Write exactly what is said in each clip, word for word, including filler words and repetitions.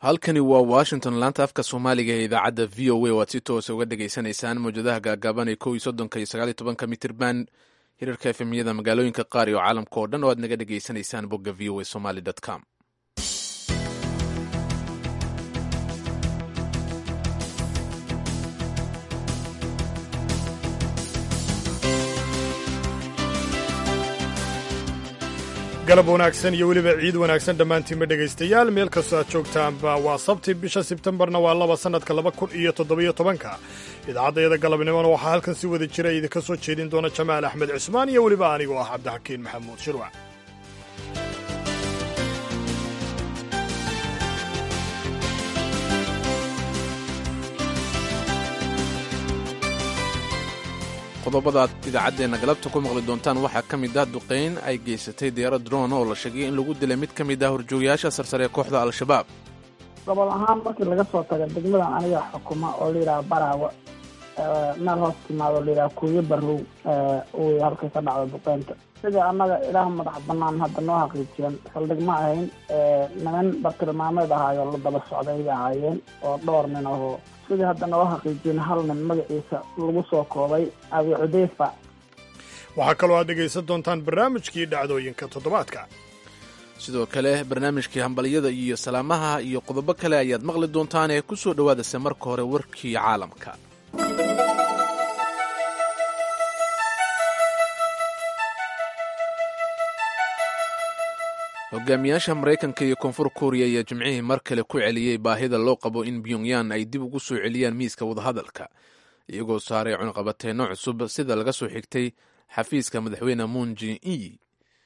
halkani waa washington laanta afka soomaaliga ee idaacadda v o a waad si toosa uga dhegaysanaysaan mawjadaha gaagaaban ee kow iyo soddonka iyo sagaal iyo tobanka mitirban hirarka efemiyada magaalooyinka qaar iyo caalamka oo dhan oo aad naga dhegaysanaysaan bogga v o a somaly com. galab wanaagsan iyo weliba ciid wanaagsan dhammaantiinba dhegaystayaal meel kastoo aad joogtaanba waa sabti bisha sebtembarna waa laba sannadka laba kun iyo toddobiyo tobanka idaacaddayada galabnimona waxaa halkan si wada jira idinka soo jeedin doona jamaal axmed cismaan iyo weliba anigoo ah cabdixakiin maxamuud shirwac. qodobada aad idaacaddeena galabta ku maqli doontaan waxaa ka mid ah duqayn ay geysatay diyaarad droon oo la sheegay in lagu dilay mid ka mid ah horjoogayaasha sarsare ee kooxda al-shabaab. gobol ahaan markii laga soo taga degmadan aniga xukuma oo layidhaha baraawe meel hoos timaado layidhaha kuuyo barrow uu halkay ka dhacdo duqaynta sidii annaga ilaah madax bannaan hadda noo xaqiijiyan saldhig ma ahayn niman bartilmaameed ahaayo la daba socday ay ahaayeen oo dhowr nin ahoo sidii hadda noo xaqiijiyeen hal nin magaciisa lagu soo koobay abi cudeyfa. waxaa kaloo aad dhegaysan doontaan barnaamijkii dhacdooyinka toddobaadka, sidoo kale barnaamijkii hambalyada iyo salaamaha iyo qodobo kale ayaad maqli doontaan ee ku soo dhowaadase marka hore warkii caalamka. hogaamiyaasha maraykanka iyo koonfur kuuriya ayaa jimcihii mar kale ku celiyey baahida loo qabo in pyongyang ay dib ugu soo celiyaan miiska wadahadalka iyagoo saaray cunqabateenno cusub sida laga soo xigtay xafiiska madaxweyne moon jin-i.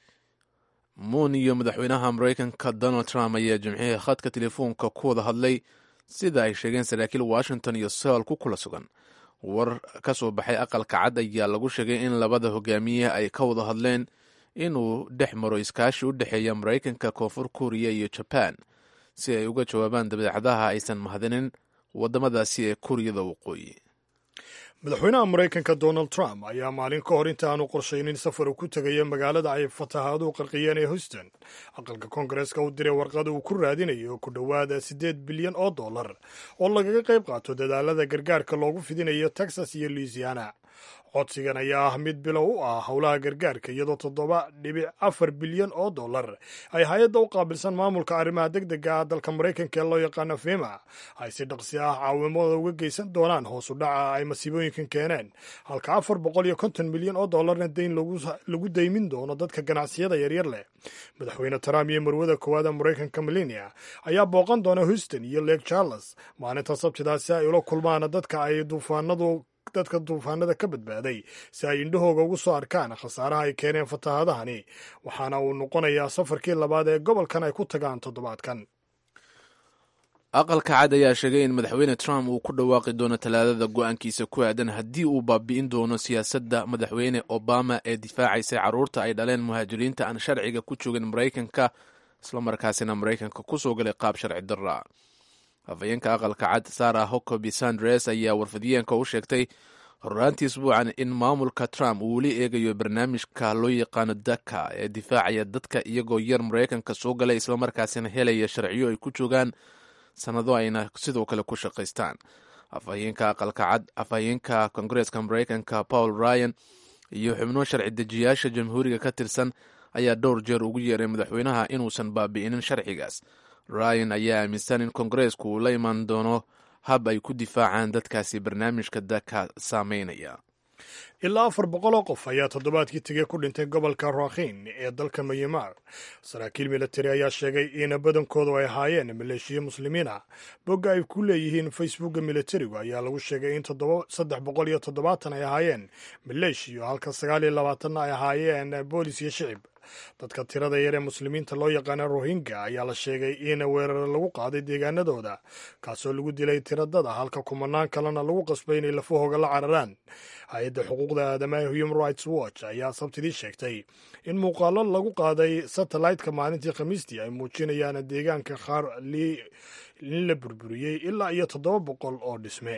moon iyo madaxweynaha maraykanka donald trump ayaa jimcihii khadka telefoonka ku wada hadlay sida ay sheegeen saraakiil washington iyo seoul ku kula sugan. war ka soo baxay aqalka cad ayaa lagu sheegay in labada hogaamiye ay ka wada hadleen inuu dhex maro iskaashi u dhexeeya maraykanka, koonfur kuuriya iyo jabaan si ay uga jawaabaan dabeecadaha aysan mahadinin waddamadaasi ee kuuriyada waqooyi. madaxweynaha maraykanka donald trump ayaa maalin ka hor inta aanu qorshaynin safar uu ku tegaya magaalada ay fatahaadu qarqiyeen ee houston aqalka koongareeska u diray warqada uu ku raadinayo ku dhowaada siddeed bilyan oo dollar oo lagaga qayb qaato dadaalada gargaarka loogu fidinayo texas iyo louisiana. codsigan ayaa ah mid bilow u ah howlaha gargaarka iyadoo toddoba dhibic afar bilyan oo dollar ay hay-adda u qaabilsan maamulka arrimaha deg dega ah dalka maraykanka ee loo yaqaano fema ay si dhaqsi ah caawimada uga geysan doonaan hoos u dhaca ay masiibooyinkan keeneen, halka afar boqol iyo konton milyan oo dollarna dayn lagu daymin doono dadka ganacsiyada yaryar leh. madaxweyne trump iyo marwada koowaada maraykanka melania ayaa booqan doona houston iyo lake charles maalinta sabtidaas si ay ula kulmaan dadka ay duufaanadu dadka duufaanada ka badbaaday si ay indhahooga ugu soo arkaan khasaaraha ay keeneen fatahaadahani, waxaana uu noqonayaa safarkii labaad ee gobolkan ay ku tagaan toddobaadkan. aqalka cad ayaa sheegay in madaxweyne trump uu ku dhawaaqi doono talaadada go-aankiisa ku aadan haddii uu baabi'in doono siyaasadda madaxweyne obama ee difaacaysay carruurta ay dhaleen muhaajiriinta aan sharciga ku joogin maraykanka islamarkaasina maraykanka ku soo galay qaab sharci darra. afhayeenka aqalka cad sarah huckabee sanders ayaa warfadiyeenka u sheegtay horraantii isbuucan in maamulka trump uu weli eegayo barnaamijka loo yaqaano daka ee difaacaya dadka iyagoo yar maraykanka soo galay islamarkaasina helaya sharciyo ay ku joogaan sannado ayna sidoo kale ku shaqaystaan. afhayeenka aqalka cad afhayeenka koongareeska maraykanka paul ryan iyo xubno sharci dejiyaasha jamhuuriga ka tirsan ayaa dhowr jeer ugu yeeray madaxweynaha inuusan baabi'inin sharcigaas. ryan ayaa aaminsan in koongareesku uu la imaan doono hab ay ku difaacaan dadkaasi barnaamijka daka saameynaya. ilaa afar boqol oo qof ayaa toddobaadkii tegey ku dhintay gobolka rakhin ee dalka myanmar. saraakiil militari ayaa sheegay in badankoodu ay ahaayeen maleeshiya muslimiina. bogga ay ku leeyihiin facebooka militarigu ayaa lagu sheegay in saddex boqol iyo toddobaatan ay ahaayeen maleeshiyo halka sagaal iyo labaatanna ay ahaayeen boolis iyo shicib. dadka tirada yar ee muslimiinta loo yaqaana rohingya ayaa la sheegay in weerar lagu qaaday deegaanadooda kaasoo lagu dilay tiradada halka kumanaan kalena lagu qasbay inay lafahooga la cararaan. hay-adda xuquuqda aadamaha human rights watch ayaa sabtidii sheegtay in muuqaalo lagu qaaday satellite-ka maalintii khamiistii ay muujinayaan deegaanka qaar in la burburiyey ilaa iyo toddoba boqol oo dhisme.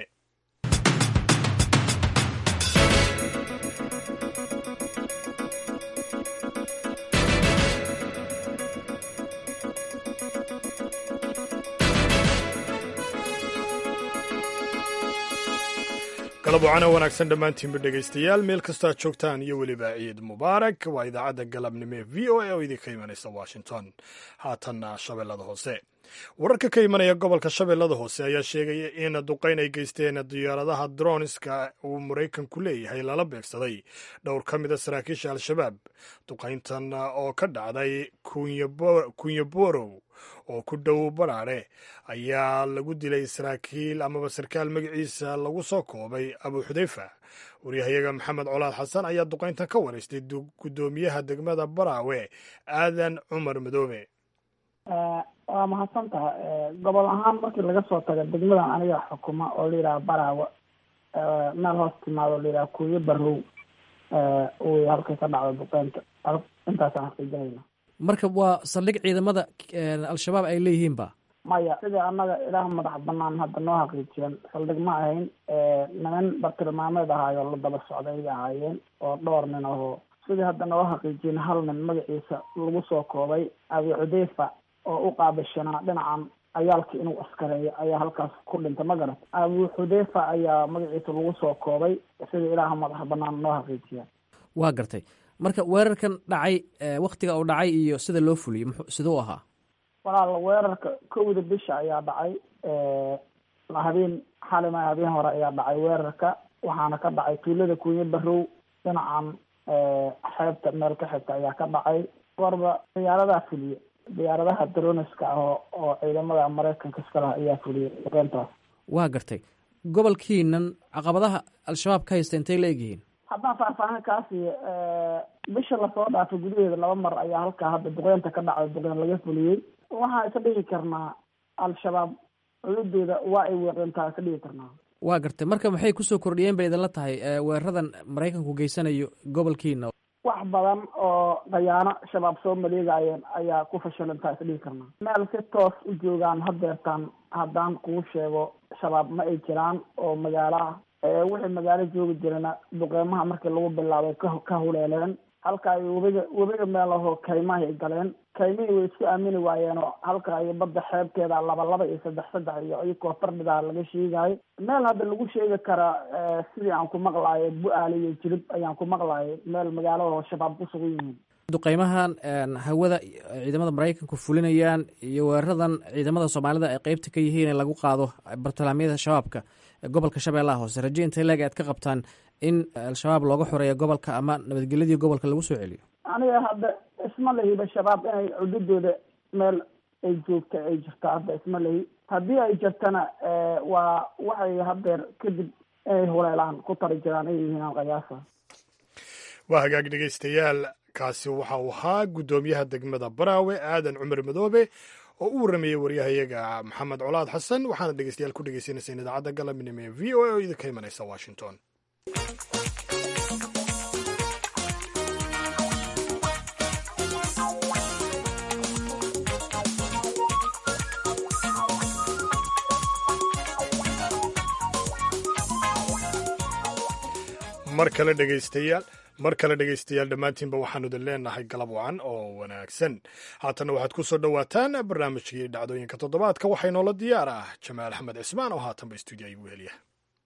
galab wacana wanaagsan dhammaantiinba dhegaystayaal meel kastoo aad joogtaan iyo weliba ciid mubaarak waa idaacadda galabnimo ee v o a oo idinka imanaysa washington haatanna shabeellada hoose wararka ka imanaya gobolka shabeellada hoose ayaa sheegaya in duqayn ay geysteen diyaaradaha droniska uu maraykanku leeyahay lala beegsaday dhowr ka mida saraakiisha al-shabaab duqayntan oo ka dhacday kunyaborow oo ku dhow baraare ayaa lagu dilay saraakiil amaba sarkaal magaciisa lagu soo koobay abu xudayfa waryahayaga maxamed colaad xasan ayaa duqayntan ka waraystay guddoomiyaha degmada baraawe aadan cumar madoobe. waa mahadsan taha gobol ahaan markii laga soo tago degmadan aniga xukuma oo la yidhaha baraawe meel hoos timaado la yidhaha kuuyo barow uu halkay ka dhacdo duqeynta intaasaan xaqiijinayna. marka waa saldhig ciidamada al-shabaab ay leeyihiin ba maya sidii annaga ilaah madax banaan hadda noo xaqiijiyeen saldhig ma ahayn niman bartilmaameed ahaayo la daba socday ay ahaayeen oo dhowr nin ahoo sidii hadda noo xaqiijiyeen hal nin magaciisa lagu soo koobay abi xudayfa oo u qaabishanaa dhinacan ayaalka inuu askareeyo ayaa halkaas ku dhintay ma garat abu xudayfa ayaa magaciisa lagu soo koobay sidii ilaaha madax banaan noo xaqiijiya. waa gartay marka weerarkan dhacay waktiga uu dhacay iyo sida loo fuliyey mxu siduu ahaa? walaal weerarka kowda bisha ayaa dhacay habeen xalima habeen hore ayaa dhacay weerarka waxaana ka dhacay tuulada kuunye barow dhinacan xeebta meel ka xigta ayaa ka dhacay warba diyaaradaha fuliye diyaaradaha droniska ah oo ciidamada maraykanka iska laha ayaa fuliyey duqeyntaas. waa gartay gobolkiinan caqabadaha al-shabaab ka haysta intay la egyihiin? haddaan faahfaahin kaasi bisha lasoo dhaafay gudaheeda laba mar ayaa halkaa hadda duqeynta ka dhacday duqeyn laga fuliyey waxaa isa dhigi karnaa al-shabaab cududooda waa ay weeqintaa ka dhigi karnaa. waa gartay marka maxay kusoo kordhiyeen bay idinla tahay weeraradan maraykanku geysanayo gobolkiina? wax badan oo dayaano shabaab soo maleegayeen ayaa ku fashalintaa is dhigi karnaa. meel si toos u joogaan hadeertaan haddaan kuu sheego shabaab ma ay jiraan oo magaalo ah wixii magaalo joogi jirana duqeymaha markii lagu bilaabay ka ka huleeleen halka ay webiga webiga meel ahoo kaymaha ay galeen kaymihii way isku aamini waayeenoo halka ay badda xeebteeda laba laba iyo saddex saddex iyo iyakoo fardhidaa laga sheegayo meel hadda lagu sheegi karaa sidii aan ku maqlaayo bu-aale iyo jilib ayaan ku maqlaayay meel magaalada shabaab ku sugan yihiin. duqeymahan hawada ciidamada maraykanku fulinayaan iyo weeraradan ciidamada soomaalida ay qeybta ka yihiin in lagu qaado bartalaamyada shabaabka gobolka shabeellaha hoose raje intay leeg aad ka qabtaan in al-shabaab looga xoreeyo gobolka ama nabadgelyadii gobolka lagu soo celiyo? aniga hadda isma lahiba shabaab inay cududooda meel ay joogta ay jirto hadda isma lahi haddii ay jirtana waa waxay hadeer kadib inay huleelaan ku tari jiraan ay yihiin qiyaasa. waa hagaag dhegaystayaal kaasi waxa uu ahaa guddoomiyaha degmada baraawe aadan cumar madoobe oo u warramayey waryahayaga maxamed colaad xasan waxaana dhegeystayaal ku dhegeysaneyseen idaacadda galabnimo ee v o a oo idinka imanaysa washington. mar kale dhegeystayaal mar kale dhegaystayaal dhammaantiinba waxaanu idin leenahay galab wacan oo wanaagsan haatanna waxaad ku soo dhowaataan barnaamijkii dhacdooyinka toddobaadka waxaa inoola diyaar ah jamaal axmed cismaan oo haatanba stuudiya igu heliya.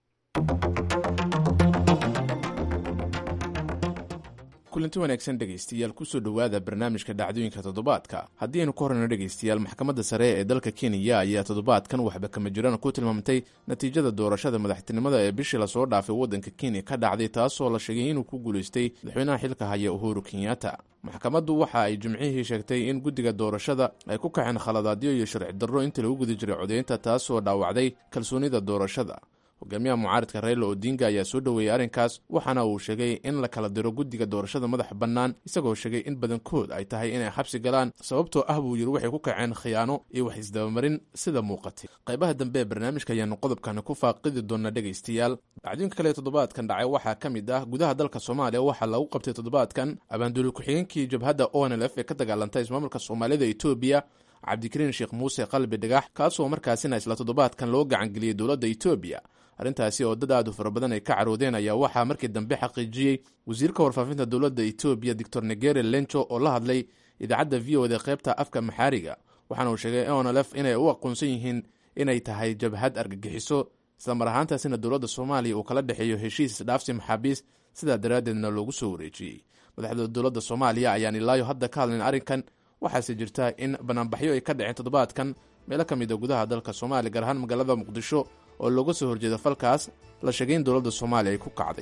kulanti wanaagsan dhegaystayaal kusoo dhowaada barnaamijka dhacdooyinka toddobaadka haddii aynu ka horreyno dhegaystayaal maxkamadda sare ee dalka kenya ayaa toddobaadkan waxba kama jiraan ku tilmaamtay natiijada doorashada madaxtinimada ee bishii lasoo dhaafay waddanka kenya ka dhacday taasoo la sheegay inuu ku guulaystay madaxweynaha xilka haya uhuru kenyatta. maxkamaddu waxa ay jimcihii sheegtay in guddiga doorashada ay ku kaceen khaladaadyo iyo sharci darro intii lagu guda jiray codeynta taasoo dhaawacday kalsoonida doorashada. hogaamiyaha mucaaridka rayla odinga ayaa soo dhoweeyey arrinkaas waxaana uu sheegay in la kala diro guddiga doorashada madaxa bannaan isagoo sheegay in badankood ay tahay inay xabsi galaan sababtoo ah buu yidhi waxay ku kaceen khiyaano iyo wax isdabamarin sida muuqatay. qaybaha dambe ee barnaamijka ayaanu qodobkani ku faaqidi doona dhegaystayaal. dhacdooyinka kale toddobaadkan dhacay waxaa ka mid ah gudaha dalka soomaaliya waxaa lagu qabtay toddobaadkan abaanduuli ku-xigeenkii jabhadda o n l f ee ka dagaalantay ismaamulka soomaalida etoobiya cabdikariin sheekh muuse qalbi dhagax kaasoo markaasina isla toddobaadkan loo gacangeliyey dowladda etoobiya. arrintaasi oo dad aad u fara badan ay ka caroodeen ayaa waxaa markii dambe xaqiijiyey wasiirka warfaafinta dowladda etoobiya doctor negere lenco oo la hadlay idaacadda v o da qaybta afka maxaariga waxaana uu sheegay o n l f inay u aqoonsan yihiin inay tahay jabhad argagixiso isla mar ahaantaasina dowladda soomaaliya uu kala dhexeeyo heshiis isdhaafsi maxaabiis sidaa daraaddeedna loogu soo wareejiyey. madaxda dowladda soomaaliya ayaan ilaayo hadda ka hadlayn arrinkan, waxaase jirta in banaanbaxyo ay ka dhaceen toddobaadkan meelo ka mid a gudaha dalka soomaaliya, gaar ahaan magaalada muqdisho oo looga soo horjeeda falkaas la sheegay in dowladda soomaaliya ay ku kacday.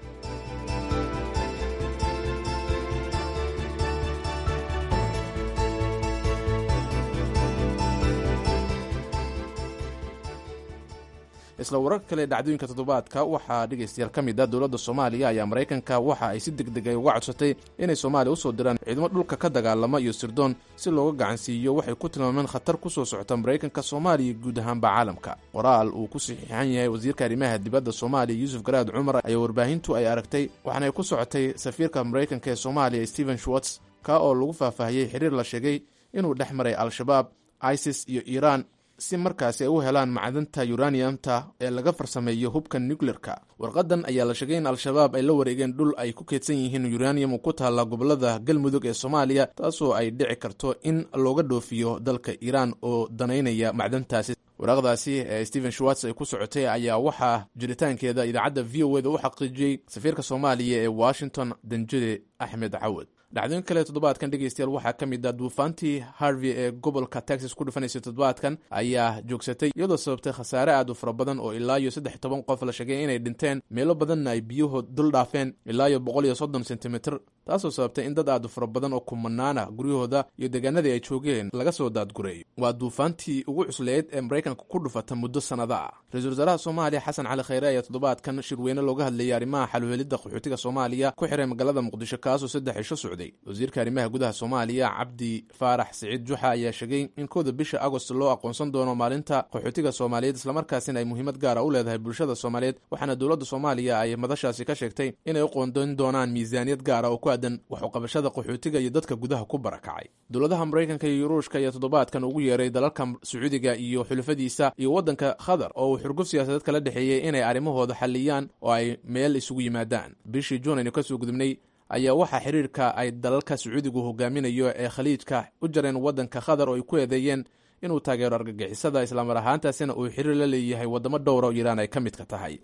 isla wararka kale dhacdooyinka toddobaadka waxaa dhegaystayaal ka mid ah dowladda soomaaliya ayaa maraykanka waxa ay si degdeg ay uga codsatay inay soomaaliya usoo diraan ciidamo dhulka ka dagaalama iyo sirdoon si looga gacansiiyo waxay ku tilmaameen khatar ku soo socota maraykanka soomaaliya guud ahaanba caalamka. qoraal uu ku saxiixan yahay wasiirka arrimaha dibadda soomaaliya yuusuf garaad cumar ayaa warbaahintu ay aragtay waxaana ay ku socotay safiirka maraykanka ee soomaaliya stephen schwartz ka oo lagu faahfaahiyey xiriir la sheegay inuu dhex maray al-shabaab, isis iyo iiraan si markaasi ay u helaan macdanta uraniumta ee laga farsameeyo hubka nuclearka. warqadan ayaa la sheegay in al-shabaab ay la wareegeen dhul ay ku keedsan yihiin uranium ku taalla gobolada galmudug ee soomaaliya, taasoo ay dhici karto in looga dhoofiyo dalka iiraan oo danaynaya macdantaasi. waraaqdaasi ee stephen schwartz ay ku socotay ayaa waxaa jiritaankeeda idaacadda v o eda u xaqiijiyey safiirka soomaaliya ee washington danjire axmed cawad. dhacdooyin kale toddobaadkan dhegaystayaal waxaa ka mid ah duufaantii harvey ee gobolka texas ku dhufanaysay toddobaadkan ayaa joogsatay iyadoo sababtay khasaare aad u fara badan oo ilaa iyo saddex toban qof la sheegay inay dhinteen, meelo badanna ay biyuhu dul dhaafeen ilaa iyo boqol iyo soddon sentimitir, taasoo sababtay in dad aad u fara badan oo kumanaana guryahooda iyo deegaanadii ay joogeen laga soo daadgureeyo. waa duufaantii ugu cusleed ee maraykanka ku dhufata muddo sannada ah. ra-iisul wasaaraha soomaaliya xasan cali khayre ayaa toddobaadkan shirweyne looga hadlayay arrimaha xalweelidda qaxootiga soomaaliya ku xiray magaalada muqdisho, kaasoo saddex cisho socday. wasiirka arrimaha gudaha soomaaliya cabdi faarax siciid juxa ayaa sheegay in kooda bisha agost loo aqoonsan doono maalinta qaxootiga soomaaliyeed, islamarkaasina ay muhiimad gaara u leedahay bulshada soomaaliyeed, waxaana dowladda soomaaliya ay madashaasi ka sheegtay inay u qoondoon doonaan miisaaniyad gaara oo ku aadan waxuqabashada qaxootiga iyo dadka gudaha ku barakacay. dowladaha maraykanka iyo yuruushka ayaa toddobaadkan ugu yeeray dalalka sacuudiga iyo xulafadiisa iyo waddanka qatar oo uu xurguf siyaasadeed kala dhexeeyey inay arrimahooda xalliyaan oo ay meel isugu yimaadaan. bishii juun aynu kasoo gudubnay ayaa waxaa xiriirka ay dalalka sacuudigu hogaaminayo ee khaliijka u jareen waddanka qatar oo ay ku eedeeyeen inuu taageero argagixisada, islamar ahaantaasina uu xiriir la leeyahay waddamo dhowra oo iiraan ay ka midka tahay.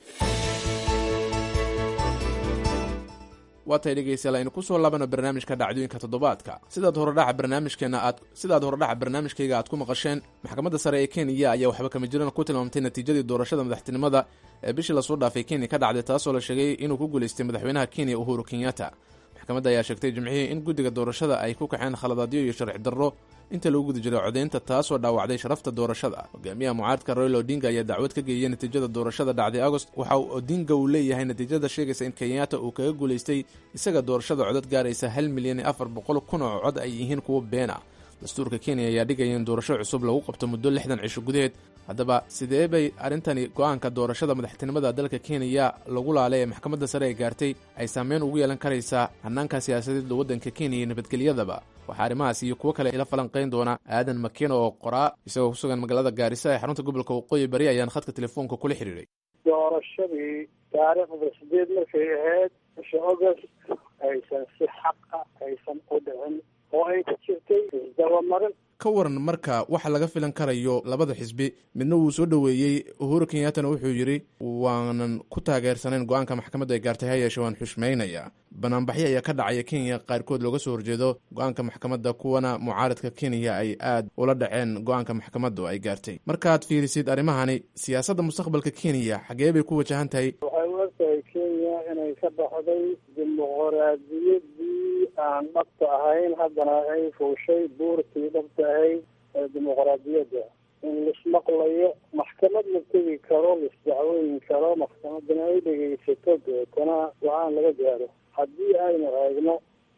waatay dhegaystayaal aynu kusoo laabano barnaamijka dhacdooyinka toddobaadka. sidaad horedhaca barnaamijkeena aad sidaad horedhaca barnaamijkayga aad ku maqasheen, maxkamadda sare ee kenya ayaa waxba kama jiraan ku tilmaamtay natiijadii doorashada madaxtinimada ee bishii lasoo dhaafay kenya ka dhacday, taasoo la sheegay inuu ku guulaystay madaxweynaha kenya uhuru kenyatta. maxkamadda ayaa sheegtay jimcihii in guddiga doorashada ay ku kaceen khaladaadyo iyo sharci darro inta lagu guda jiray codaynta, taasoo dhaawacday sharafta doorashada. hogaamiyaha mucaaradka Raila Odinga ayaa dacwad ka geeyey natiijada doorashada dhacday agost. waxa uu Odinga uu leeyahay natiijada sheegaysa in Kenyatta uu kaga guulaystay isaga doorashada codad gaaraysa hal milyan iyo afar boqol kun oo cod ay yihiin kuwo been ah. dastuurka Kenya ayaa dhigaya in doorasho cusub lagu qabto muddo lixdan cisho gudaheed. haddaba sidee bay arrintani go-aanka doorashada madaxtinimada dalka Kenya lagu laalay ee maxkamadda sare ee gaartay ay saameyn ugu yeelan karaysaa hannaanka siyaasadeed waddanka Kenya iyo nabadgelyadaba? waxaa arrimahaas iyo kuwo kale ila falanqayn doona aadan makiino oo qoraa isagoo ku sugan magaalada gaarisa ee xarunta gobolka waqooyi bari ayaan khadka telefoonka kula xiriiray. doorashadii taariikhda sideed markay ahayd bisha agost aysan si xaqa aysan u dhicin oo ay ku jirtay isdabamarin. ka waran marka waxa laga filan karayo labada xisbi, midna wuu soo dhoweeyey Uhuru Kenyattana wuxuu yidhi waanan ku taageersanayn go-aanka maxkamadda ay gaartay, ha yeeshe waan xushmaynayaa. banaanbaxyo ayaa ka dhacaya Kenya qaarkood looga soo horjeedo go-aanka maxkamadda, kuwana mucaaradka Kenya ay aad ula dhaceen go-aanka maxkamaddu ay gaartay. markaad fiirisid arrimahani, siyaasadda mustaqbalka Kenya xagee bay ku wajahan tahay? waxay u egtahay Kenya inay ka baxday dimuqraadiyadii aan dhabta ahayn, haddana ay fuushay buurtii dhabta ahayd ee dimuqraadiyadda. in lismaqlayo, maxkamad la tegi karo, lisdacwooyin karo, maxkamadana ay dhegaysato, deetana go-aan laga gaaro. haddii aynu eegno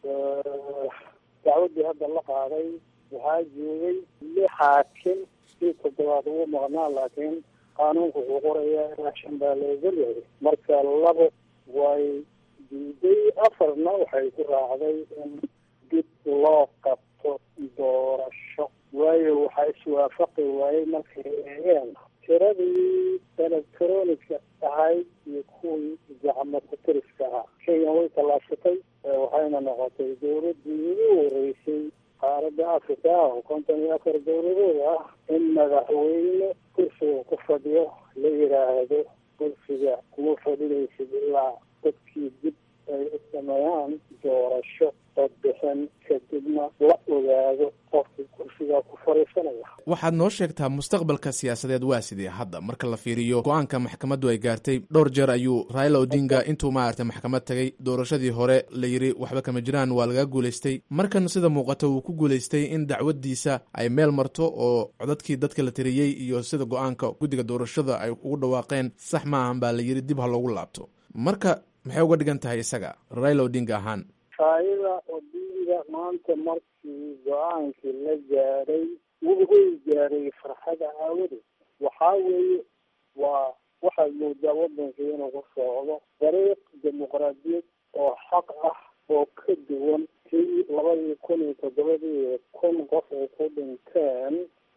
dacwaddii hadda la qaaday waxaa joogay lix xaakim si toddobaad ugu maqnaa, laakiin qaanuunka wuxuu qorayaa ilaa shan baa la ogolyahay. marka labo way diiday, afarna waxay ku raacday in dib loo qabto doorasho. waayo waxaa iswaafaqi waayey markay eegeen tiradii electronica ahayd iyo kuwii gacmo ku-tiriska ahaa. kenya way tallaabsatay, waxayna noqotay dowladdii ugu horeysay qaaradda africa oo konton iyo afar dowladood ah in madaxweyne kursi kursiga ku fadhiyo la yidhaahdo kursiga kuma fadhinaysid ilaa dadkii dib ay u sameeyaan doorasho codbixin kadibna la ogaado qofkii kursigaa ku fadhiisanaya. waxaad noo sheegtaa mustaqbalka siyaasadeed waa sidee hadda marka la fiiriyo go-aanka maxkamaddu ay gaartay dhowr jeer ayuu Raila Odinga intuu maaragtay maxkamad tagay doorashadii hore la yiri waxba kama jiraan waa laga guulaystay markan sida muuqata uu ku guulaystay in dacwadiisa ay meel marto oo codadkii dadka la tiriyey iyo sida go-aanka guddiga doorashada ay ugu dhawaaqeen sax maahan baa la yiri dib ha loogu laabto marka maxay uga dhigan tahay isaga Raila Odinga ahaan? Raila Odinga maanta markii go-aankii la gaaray wuxuu gaaray farxada aawadeed waxaa weeye waa waxaad moodaa waddanka inuu ku socdo dariiq dimuqraadiyad oo xaq ah oo ka duwan tii labadii kun iyo toddobadii kun qof ay ku dhinteen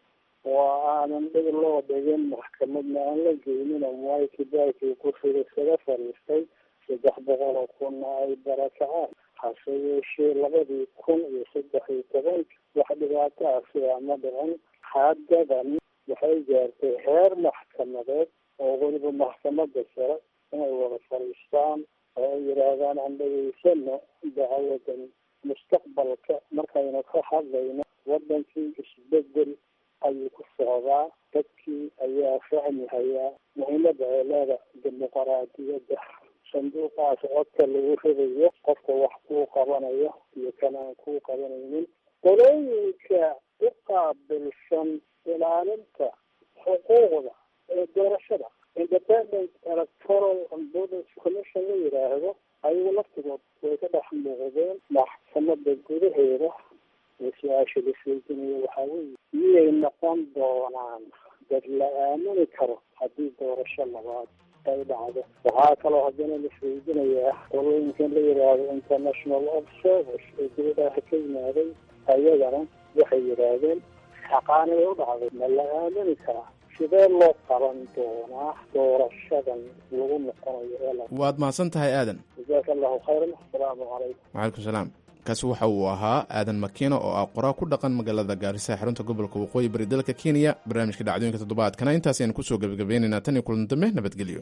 oo aanan dhig loo dhigin maxkamadna aan la geynin Mwai Kibaki kursiga isaga fadhiistay saddex boqol oo kunna ay barakacaan hase yeeshee labadii kun iyo saddex iyo tobanki wax dhibaato ah sidaa ma dhicin haddadan waxay gaartay heer maxkamadeed oo weliba maxkamadda sare inay wada fadhiistaan oo ay yidhaahdaan aan dhegeysano dacwadan mustaqbalka markaynu ka hadlayno waddankii isbedel ayuu ku socdaa dadkii ayaa fahmi hayaa muhiimadda ay leeda dimuqraadiyadda sanduuqaas codka lagu ridayo qofka wax kuu qabanayo iyo kan aan kuu qabanaynin qolooyinka u qaabilsan ilaalinta xuquuqda ee doorashada independent electoral and borders commission la yidhaahdo ayagu laftigood way ka dhex muuqdeen maxkamadda gudaheeda ee su-aasha la sheeginayo waxaa weeye miyay noqon doonaan dad la aamini karo haddii doorasho labaad ay dhacdo. waxaa kaloo haddana la sheeginayaa qolooyinkan la yidhaahdo international observers ee dibadaha ka yimaaday ayagana waxay yidhaahdeen xaqaanay u dhacday ma la aamini karaa sidee loo qaban doonaa doorashadan lagu noqonayo ee la waad mahadsan tahay aadan jazaaka allahu khayran asalaamu calaykum waalaikum salaam kaasi waxa uu ahaa aadan makiino oo ah qoraa ku dhaqan magaalada gaarisa xarunta gobolka waqooyi bari dalka Kenya barnaamijka dhacdooyinka toddobaadkana intaas ayaan kusoo gabagabaynaynaa tan iyo kulan dambe nabadgelyo.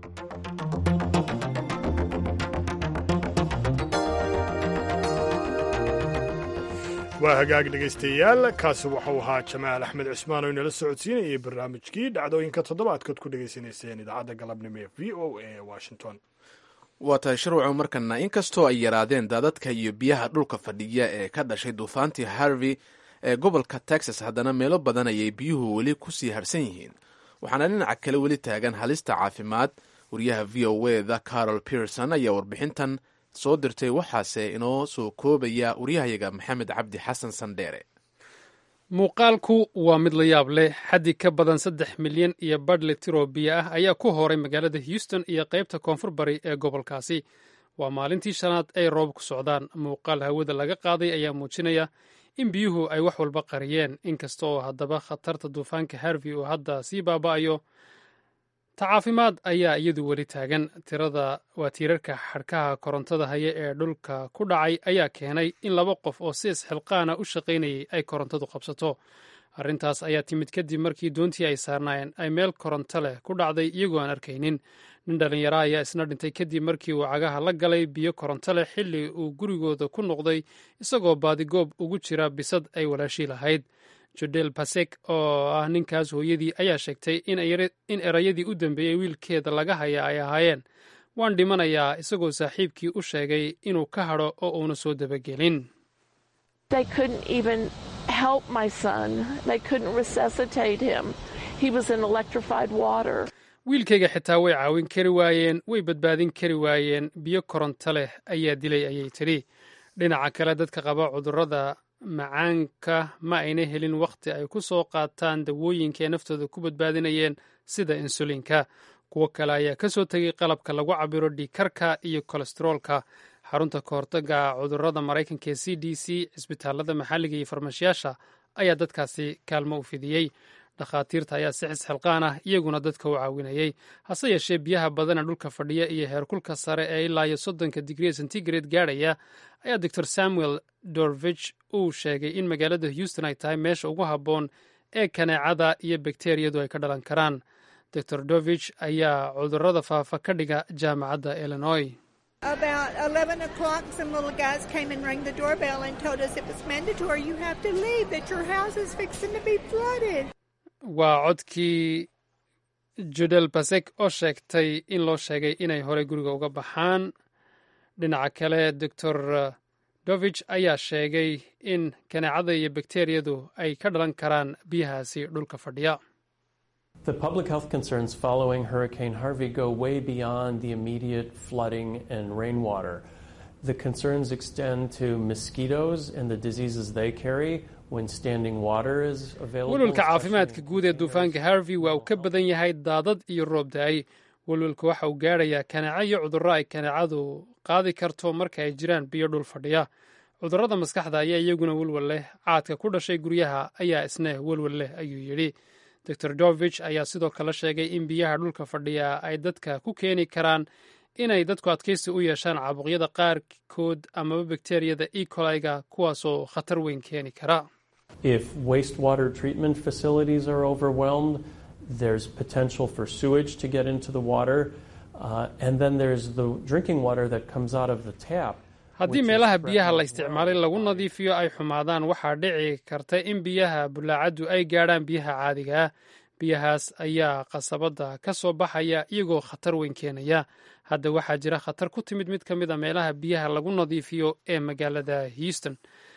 waa hagaag dhegaystayaal kaasi waxau ahaa jamaal axmed cismaan oo inala socodsiinayay barnaamijkii dhacdooyinka toddobaadkood ku dhegaysanayseen idaacadda galabnimo ee v o a ee washington. waa tahay sharwaco markana inkastoo ay yaraadeen daadadka iyo biyaha dhulka fadhiya ee ka dhashay duufaantii Harvey ee gobolka Texas haddana meelo badan ayay biyuhu weli kusii harsan yihiin waxaana dhinaca kale weli taagan halista caafimaad. wariyaha v o a da Carol Pearson ayaa warbixintan soo dirtay waxaase inoo soo koobaya waryahayaga maxamed cabdi xasan sandheere. muuqaalku waa mid la yaab leh xaddi ka badan saddex milyan iyo badh litir oo biyo ah ayaa ku horay magaalada Houston iyo qaybta koonfur bari ee gobolkaasi. waa maalintii shanaad ay roob ku socdaan. muuqaal hawada laga qaaday ayaa muujinaya in biyuhu ay wax walba qariyeen inkasta oo haddaba khatarta duufaanka Harvey uu hadda sii baaba'ayo. tacaafimaad ayaa iyadu weli taagan. tirada waa tiirarka xadhkaha korontada haya ee dhulka ku dhacay ayaa keenay in laba qof oo si isxilqaana u shaqaynayay ay korontadu qabsato. arrintaas ayaa timid kadib markii doontii ay saarnaayeen ay meel koronto leh ku dhacday iyagoo aan arkaynin. nin dhallinyara ayaa isna dhintay kadib markii uu cagaha la galay biyo koronto leh xilli uu gurigooda ku noqday isagoo baadigoob ugu jira bisad ay walaashii lahayd. jodel basek oo ah ninkaas hooyadii ayaa sheegtay in erayadii u dambeeyey wiilkeeda laga haya ay ahaayeen waan dhimanayaa isagoo saaxiibkii u sheegay inuu ka hadho oo uuna soo dabagelin. wiilkayga xitaa way caawin kari waayeen way badbaadin kari waayeen biyo koronto leh ayaa dilay ayay tidhi. dhinaca kale dadka qaba cudurrada macaanka ma ayna helin wakhti ay ku soo qaataan dawooyinka ee naftooda ku badbaadinayeen sida insulinka. kuwo kale ayaa ka soo tegay qalabka lagu cabiro dhiigkarka iyo kolesteroolka. xarunta kahortaga cudurrada maraykanka ee c d c cisbitaalada maxalliga iyo farmashiyaasha ayaa dadkaasi kaalmo u fidiyey. dhakhaatiirta ayaa si xisxilqaan ah iyaguna dadka u caawinayay. hase yeeshee biyaha badana dhulka fadhiya iyo heerkulka sare ee ilaa iyo soddonka digrii centigrade gaadhaya ayaa doctor samuel dorvich uu sheegay in magaalada Houston ay tahay meesha ugu habboon ee kaneecada iyo bakteriyadu ay ka dhalan karaan. doctor dovich ayaa cudurrada faafa ka dhiga jaamacadda illinois. About eleven o'clock, some little guys came and rang the doorbell and told us it was mandatory you have to leave, that your house is fixing to be flooded. waa codkii judel basek oo sheegtay in loo sheegay inay horey guriga uga baxaan. dhinaca kale doctor dovich ayaa sheegay in kaneecada iyo bakteriyadu ay ka dhalan karaan biyahaasi dhulka fadhiya. The public health concerns following Hurricane Harvey go way beyond the immediate flooding and rainwater. The concerns extend to mosquitoes and the diseases they carry when standing water is available. walwalka caafimaadka guud ee duufaanka Harvey waa uu ka badan yahay daadad iyo roob da'ay. walwalku waxa uu gaarayaa kaneeco iyo cudurro ay kaneecadu qaadi karto marka ay jiraan biyo dhul fadhiya. cudurrada maskaxda ayaa iyaguna walwal leh. caadka ku dhashay guryaha ayaa isna walwal leh ayuu yidhi. doctor dovich ayaa sidoo kale sheegay in biyaha dhulka fadhiya ay dadka ku keeni karaan inay dadku adkaysi u yeeshaan caabuqyada qaarkood amaba bakteriyada E. coli-ga kuwaasoo khatar weyn keeni kara. If wastewater treatment facilities are overwhelmed, there's potential for sewage to get into the water, uh, and then there's the drinking water that comes out of the tap. haddii meelaha biyaha la isticmaalay lagu nadiifiyo ay xumaadaan, waxaa dhici karta in biyaha bulaacaddu ay gaadhaan biyaha caadiga ah. biyahaas ayaa qasabadda ka soo baxaya iyagoo khatar weyn keenaya. hadda waxaa jira khatar ku timid mid ka mid a meelaha biyaha lagu nadiifiyo ee magaalada Houston.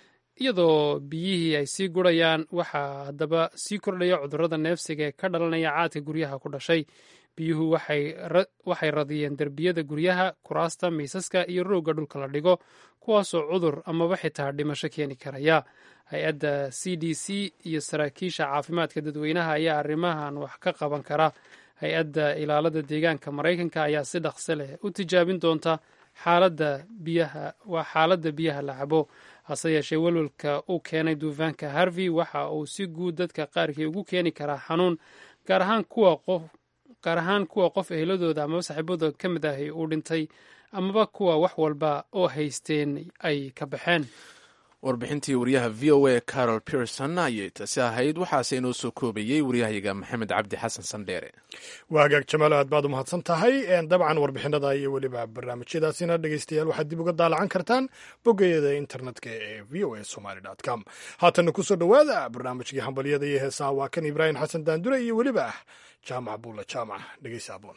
iyadoo biyihii ay sii gurayaan, waxaa haddaba sii kordhaya cudurrada neefsiga ee ka dhalanaya caadka guryaha ku dhashay. biyuhu waxay radiyeen derbiyada guryaha, kuraasta, miisaska iyo roogga dhulka la dhigo, kuwaasoo cudur amaba xitaa dhimasho keeni karaya. hay-adda c d c iyo saraakiisha caafimaadka dadweynaha ayaa arrimahan wax ka qaban kara. hay-adda ilaalada deegaanka maraykanka ayaa si dhaqso leh u tijaabin doonta xaaladda biyaha waa xaaladda biyaha la cabo. hase yeeshee walwalka uu keenay duufaanka Harvey waxa uu si guud dadka qaarkii ugu keeni karaa xanuun, gaar ahaan kuwa qof gaar ahaan kuwa qof eheladooda amaba saaxiibadooda ka mid ahi uu dhintay, amaba kuwa wax walba oo haysteen ay ka baxeen. warbixintii wariyaha v o a carol pierson ayay taasi ahayd. waxaase inoo soo koobayey waryahayaga maxamed cabdi xasan sandheere. waa hagaag jamaal, aad baad u mahadsan tahay. dabcan warbixinada iyo weliba barnaamijyadaasina dhegeystayaal waxaad dib uga daalacan kartaan boggeeda internetka ee v o a somaly dot com. haatanna kusoo dhowaada barnaamijkii hambalyada iyo heesaha. waa kan ibraahim xasan daandure iyo weliba jaamac buulla jaamac. dhegeysa aboon.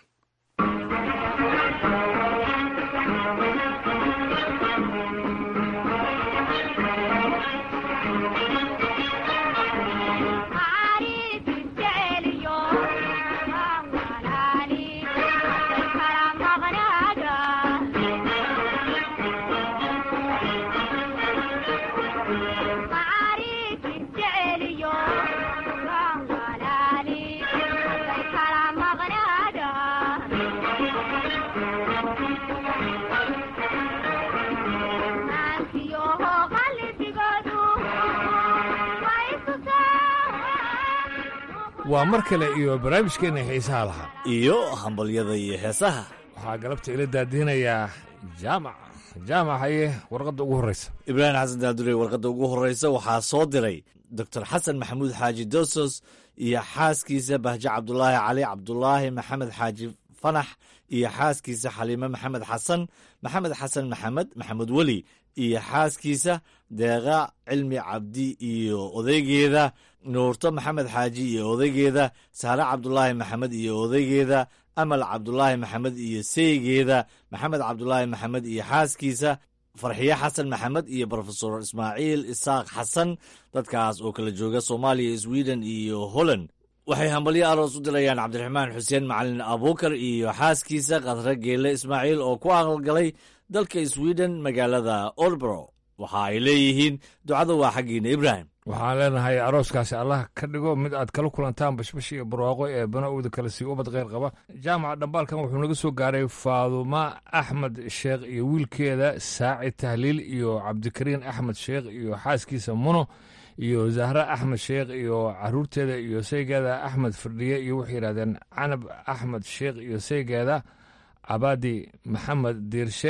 waa mar kale iyo barnaamijkeenna xiisaha lahaa iyo hambalyada iyo heesaha. waxaa galabta ila daadinayaa jaamac jaamac haye warqadda ugu horreysa. ibraahim xasan daadure, warqadda ugu horreysa waxaa soo diray doctor xasan maxamuud xaaji dosos iyo xaaskiisa bahje cabdulaahi cali, cabdulaahi maxamed xaaji fanax iyo xaaskiisa xaliime maxamed xasan, maxamed xasan maxamed maxamed weli iyo xaaskiisa deeqa cilmi cabdi iyo odaygeeda, nuurto maxamed xaaji iyo odaygeeda, saare cabdulaahi maxamed iyo odaygeeda, amal cabdulaahi maxamed iyo seygeeda, maxamed cabdulaahi maxamed iyo xaaskiisa, farxiye xasan maxamed iyo brofesor ismaaciil isaaq xasan. dadkaas oo kala jooga soomaaliya, sweden iyo holland. waxay hambalyo aroos u dirayaan cabdiraxmaan xuseen macalin abuukar iyo xaaskiisa khadre geelle ismaaciil oo ku aqalgalay dalka sweden magaalada olbro. waxa ay leeyihiin ducada waa xaggiina ibraahim. waxaan leenahay arooskaasi allah ka dhigo mid aad kala kulantaan bashbash iyo barwaaqo ee bana-ooda kale sii ubad kheyr qaba. jaamaca dhambaalkan wuxuu naga soo gaaray faaduma axmed sheekh iyo wiilkeeda saaci tahliil iyo cabdikariin axmed sheekh iyo xaaskiisa muno iyo zahra axmed sheekh iyo caruurteeda iyo saygeeda axmed firdhiye iyo waxay yidhahdeen canab axmed sheekh iyo saygeeda cabaadi maxamed diirshe,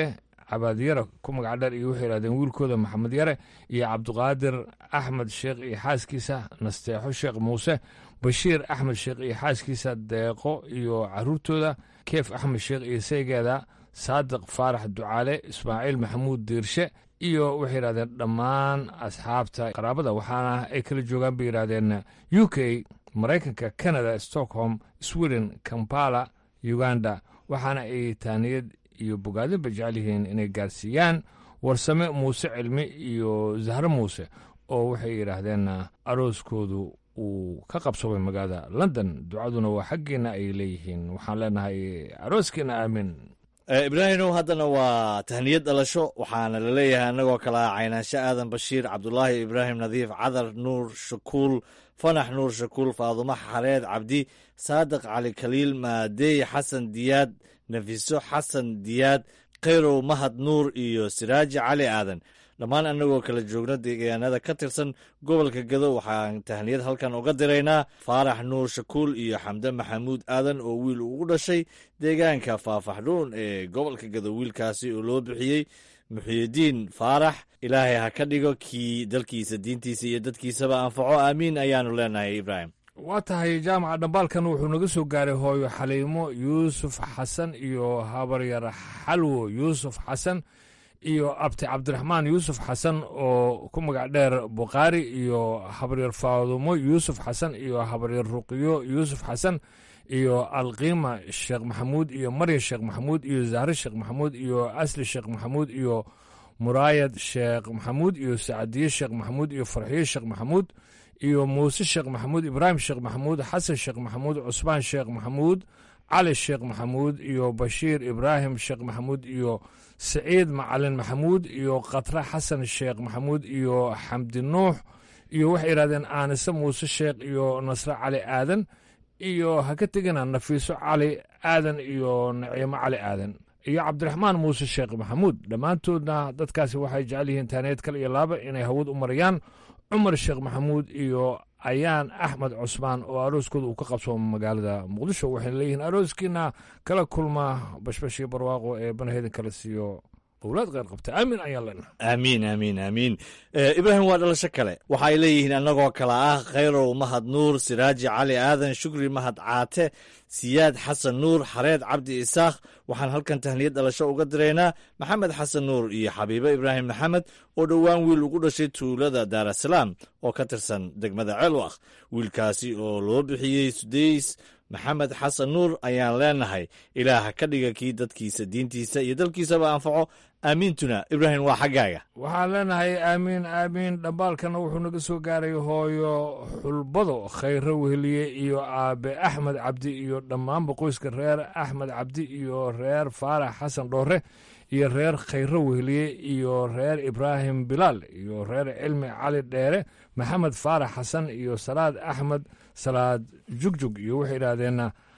cabaad yare ku magac dheer iyo waxay yidhahdeen wiilkooda maxamed yare iyo cabdiqaadir axmed sheekh iyo xaaskiisa nasteexo sheekh muuse bashiir axmed sheekh iyo xaaskiisa deeqo iyo caruurtooda keef axmed sheekh iyo saygeeda saadiq faarax ducaale ismaaciil maxamuud diirshe iyo waxay yidhahdeen dhammaan asxaabta qaraabada waxaana ay kala joogaan bay yidhahdeen u k maraykanka canada stockholm sweden kampala uganda waxaana ay taaniyad iyo bogaadinba jecel yihiin inay gaarsiiyaan warsame muuse cilmi iyo zahre muuse oo waxay yidhaahdeen arooskoodu uu ka qabsobay magaalada london ducaduna waa xaggeena ay leeyihiin waxaan leenahay arooskiina aamin ibraahimow haddana waa tahniyad dhalasho waxaana la leeyahay annagoo kale ah caynaansho aadan bashiir cabdulaahi ibraahim nadiif cadar nuur shakuul fanax nuur shakuul faadumo xareed cabdi saadiq cali kaliil maadeey xasan diyaad nafiso xasan diyaad khayrow mahad nuur iyo siraaji cali aadan dhammaan annagoo kala joogna deegaanada ka tirsan gobolka gado waxaan tahniyad halkan uga diraynaa faarax nuur shakuul iyo xamde maxamuud aadan oo wiil ugu dhashay deegaanka faafaxdhuun ee gobolka gado wiilkaasi oo loo bixiyey muxiyidiin faarax ilaahay ha ka dhigo kii dalkiisa diintiisa iyo dadkiisaba anfaco aamiin ayaanu leenahay ibraahim waa tahay jaamaca dhambaalkan wuxuu naga soo gaaray hooyo xaliimo yuusuf xasan iyo habaryar xalwo yuusuf xasan iyo abti cabdiraxmaan yuusuf xasan oo ku magac dheer bukhaari iyo habaryar faadumo yuusuf xasan iyo habaryar ruqiyo yuusuf xasan iyo alqiima sheekh maxamuud iyo marya sheekh maxamuud iyo zahre sheekh maxamuud iyo asli sheekh maxamuud iyo muraayad sheekh maxamuud iyo sacadiye sheekh maxamuud iyo farxiye sheekh maxamuud iyo muuse sheekh maxamuud ibraahim sheekh maxamuud xasan sheekh maxamuud cusmaan sheekh maxamuud cali sheekh maxamuud iyo bashiir ibraahim sheekh maxamuud iyo saciid macalin maxamuud iyo khatre xasan sheekh maxamuud iyo xamdi nuux iyo waxay yidhahdeen aanise muuse sheekh iyo nasre cali aadan iyo ha ka tegina nafiiso cali aadan iyo naciimo cali aadan iyo cabdiraxmaan muuse sheekh maxamuud dhammaantoodna dadkaasi waxay jecel yihiin taaneed kale iyo laaba inay hawad u marayaan cumar sheekh maxamuud iyo ayaan axmed cusmaan oo arooskooda uu ka qabsoomo magaalada muqdisho waxayna leeyihiin arooskiina kala kulma bashbashii barwaaqo ee banaheedin kala siiyo owlaad kheyr qabta aamin ayaan leenahay aamiin aamiin aamiin ibraahim waa dhalasho kale waxay leeyihiin annagoo kale ah khayrow mahad nuur siraaji cali aadan shukri mahad caate siyaad xasan nuur xareed cabdi isaakh waxaan halkan tahniyad dhalasho uga diraynaa maxamed xasan nuur iyo xabiibo ibraahim maxamed oo dhowaan wiil ugu dhashay tuulada daarasalaam oo ka tirsan degmada ceelwakh wiilkaasi oo loo bixiyey sudays maxamed xasan nuur ayaan leenahay ilaaha ka dhiga kii dadkiisa diintiisa iyo dalkiisaba anfaco aamiintuna ibraahim waa xaggaaga waxaan leenahay aamiin aamiin dhambaalkana wuxuu naga soo gaaray hooyo xulbado khayro weheliye iyo aabe axmed cabdi iyo dhammaanba qoyska reer axmed cabdi iyo reer faarax xasan dhoore iyo reer khayro weheliye iyo reer ibraahim bilaal iyo reer cilmi cali dheere maxamed faarax xasan iyo salaad axmed salaad jugjug iyo waxay yidhaahdeen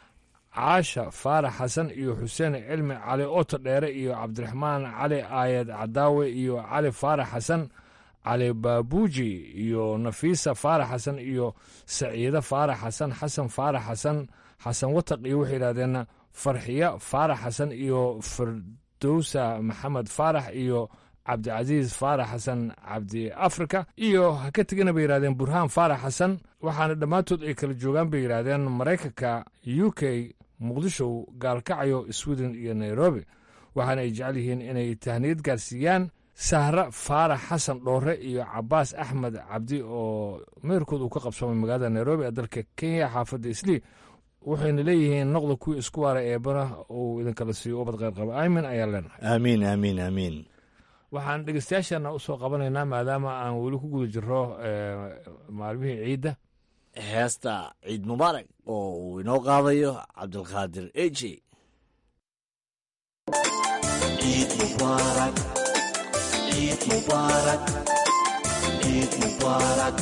caasha faarax xasan iyo xuseen cilmi cali oto dheere iyo cabdiraxmaan cali aayad cadaawe iyo cali faarax xasan cali baabuuji iyo nafiisa faarax xasan iyo saciide faarax xasan xasan faarax xasan xasan wataq iyo waxay yidhahdeen farxiya faarax xasan iyo firdowsa maxamed faarax iyo cabdicasiis faarax xasan cabdi africa iyo ha ka tegina bay yidhahdeen burhaan faarax xasan waxaana dhammaantood ay kala joogaan bay yidhaahdeen maraykanka u k muqdisho gaalkacyo sweden iyo nairobi waxaana ay jecel yihiin inay tahniyad gaarsiiyaan sahre faarax xasan dhoore iyo cabaas axmed cabdi oo meerkood uu ka qabsoomay magaalada nairobi ee dalka kenya xaafadda islii waxayna leeyihiin noqda kuwii isku waara eebana uu idinkala siiyo ubad kheyr qaba aamin ayaan leenahay aamiin aamiin aamiin waxaan dhegeystayaashana u soo qabanaynaa maadaama aan weli ku guda jiro maalmihii ciidda heesta ciid mubaarak oo uu inoo qaadayo cabdilqaadir eji ciid mubaarak ciid mubaarak ciid mubaarak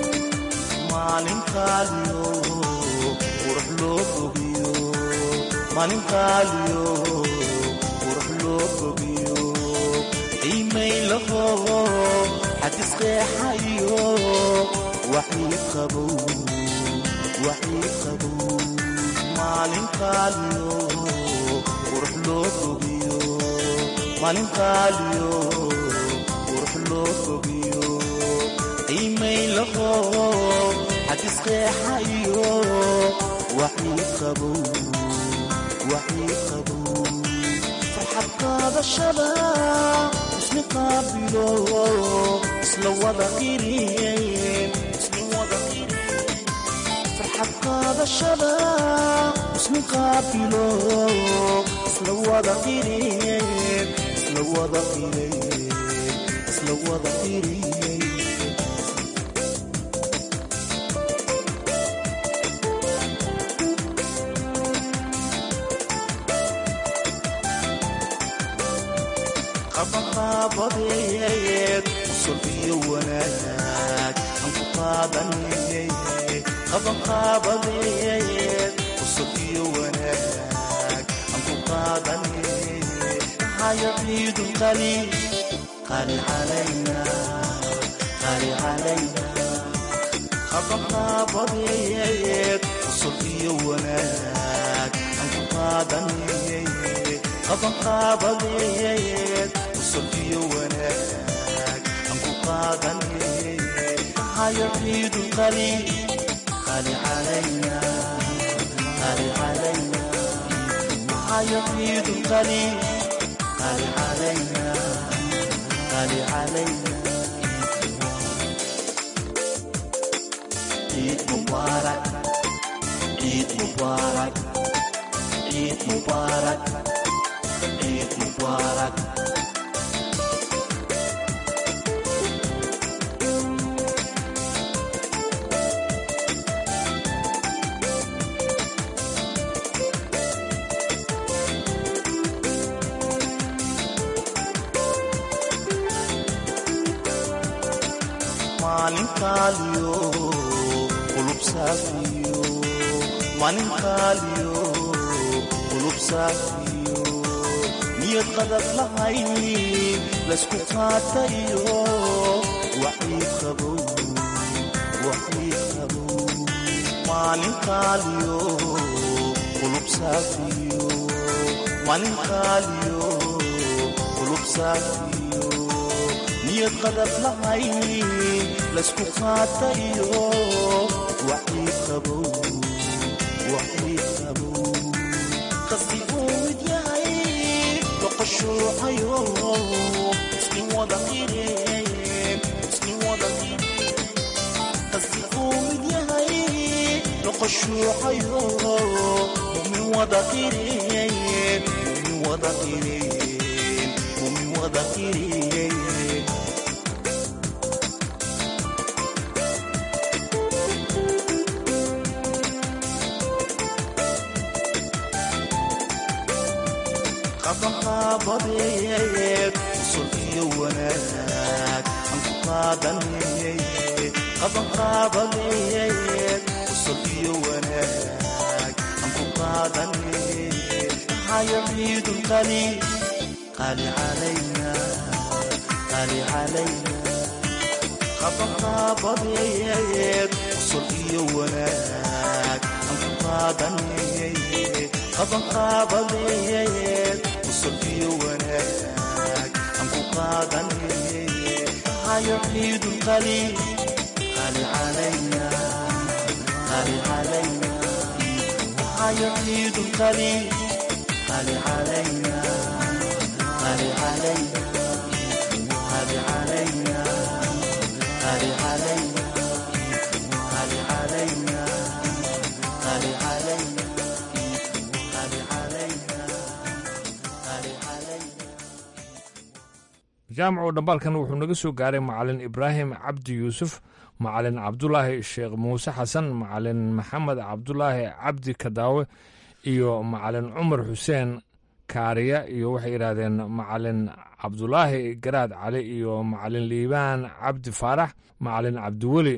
qurux loo fogiyo maalin qaaliyo qurux loo bogiyo qiimay laho xadis qeexayo waxii qabow waxii qabow maalin qaaliyo qurux loo bogiyo maalin qaaliyo qurux loo bogiyo qiimay laho xadis qeexayo waxii qabow waxii qabow farxad qaadashada ismi qaabilo isla wada qiriyeen ismi wada qiriyeen farxad qaadashada ismi qaabilo isla wada qiriyeen isla wada qiriyeen isla wada qiriyeen qabanqaabadeed usul iyo wanaag aan ku qaadanayay qabanqaabadeed usul iyo wanaag aan ku qaadanayay haya ciidul qali qali calayna qali calayna qabanqaabadeed usul iyo wanaag aan ku qaadanayay qabanqaabadeed usul iyo wanaag aan ku qaadanayay haya ciidul qali qali calayna qali calayna haya ciidul qali qali calayna qali calayna ciid mubaarak ciid mubaarak ciid mubaarak ciid mubaarak maalin qaaliyo qulub saafiyo maalin qaaliyo qulub saafiyo niyad qadad lahayn laysku qaatayo waxii qabow waxii qabow maalin qaaliyo qulub saafiyo maalin qaaliyo qulub saafiyo niyad qadad lahayn laysku qaatayo waxii qabow waxii qabow qasdi uu mid yahay loqoshuucayo isni wada qireen isni wada qireen qasdi uu mid yahay loqoshuucayo mumin wada qireen mumin wada qireen mumin wada qireen qabanqaabadeed usul iyo wanaag aan ku qaadanayay qabanqaabadeed usul iyo wanaag aan ku qaadanayay haya ciidul qali qali calayna qali calayna qabanqaabadeed usul iyo wanaag aan ku qaadanayay qabanqaabadeed usul iyo wanaag aan ku qaadanayay haya ciidul qali qali calayna qali calayna haya ciidul qali qali calayna qali calayna qali calayna qali calayna qali calayna qali calayna jaamacu dhambaalkan wuxuu naga soo gaaray macalin ibraahim cabdi yuusuf macalin cabdulaahi sheekh muuse xasan macalin maxamed cabdulaahi cabdi kadaawe iyo macalin cumar xuseen kaariya iyo waxay yidhaahdeen macalin cabdulaahi garaad cali iyo macalin liibaan cabdi faarax macalin cabdiweli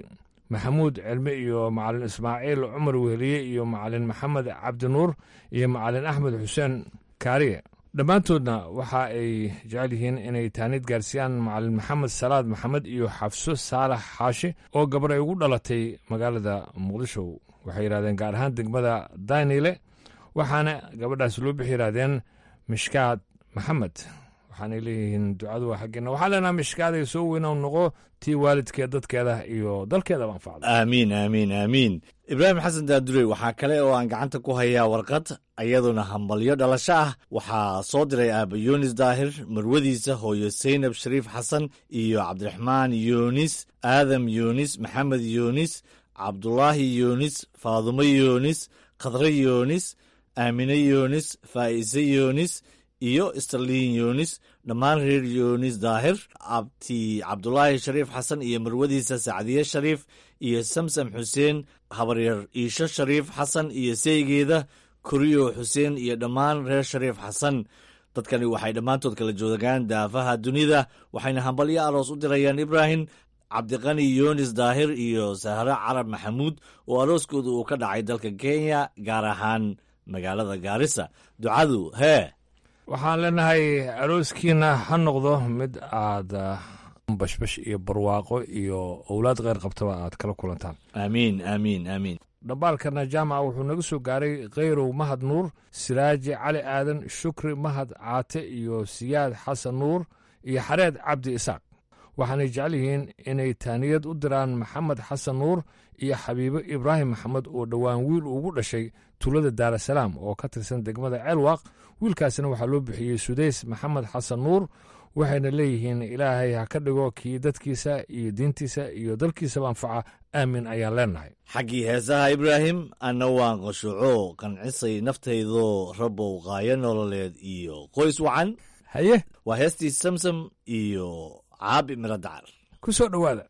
maxamuud cilmi iyo macalin ismaaciil cumar weheliye iyo macalin maxamed cabdinuur iyo macalin axmed xuseen kaariye dhammaantoodna waxa ay jecel yihiin inay taanid gaarsiiyaan macalin maxamed salaad maxamed iyo xafso saalax xaashi oo gabar ay ugu dhalatay magaalada muqdisho waxay yidhahdeen gaar ahaan degmada daynile waxaana gabadhaas loo bixi yidhahdeen mishkaad maxamed waxaanay leeyihiin ducadu waa xaggeena waxaa leenaha mishkaaday soo weyna noqo tii waalidkeed dadkeeda iyo dalkeedaba anfacda aamiin aamiin aamiin ibraahim xasan daadurey waxaa kale oo aan gacanta ku hayaa warqad iyaduna hambalyo dhalasho ah waxaa soo diray aaba yunis daahir marwadiisa hooyo saynab shariif xasan iyo cabdiraxmaan yunis aadam yunis maxamed yunis cabdulaahi yunis faadumo yunis khadre yunis aamine yunis faa'ise yunis iyo starlin yunis dhammaan reer yunis daahir abti cabdulaahi shariif xasan iyo marwadiisa sacdiye shariif iyo samsam xuseen habaryar iisho shariif xasan iyo seygeeda koriyo xuseen iyo dhammaan reer shariif xasan dadkani waxay dhammaantood kala joogaan daafaha dunida waxayna hambalyo aroos u dirayaan ibraahim cabdiqani yunis daahir iyo sahre carab maxamuud oo arooskooda uu ka dhacay dalka kenya gaar ahaan magaalada gaarisa ducadu hee waxaan leenahay arooskiina ha noqdo mid aad bashbash iyo barwaaqo iyo owlaad kheyr qabtaba aad kala kulantaan aamiin aamiin aamiin dhambaalkana jaamaca wuxuu naga soo gaaray kheyrow mahad nuur siraaji cali aadan shukri mahad caate iyo siyaad xasan nuur iyo xareed cabdi isaaq waxaanay jecel yihiin inay taaniyad u diraan maxamed xasan nuur iyo xabiibo ibraahim maxamed oo dhowaan wiil ugu dhashay tuulada daarasalaam oo ka tirsan degmada ceelwaaq wiilkaasina waxaa loo bixiyey sudays maxamed xasan nuur waxayna leeyihiin ilaahay ha ka dhigo kii dadkiisa iyo diintiisa iyo dalkiisaba anfaca aamin ayaan leenahay xaggii heesaha ibraahim anna waan qashuuco qancisay naftaydoo rabbow qaayo nololeed iyo qoys wacan haye waa heestii samsam iyo caabi miro dacar ku soo dhowaada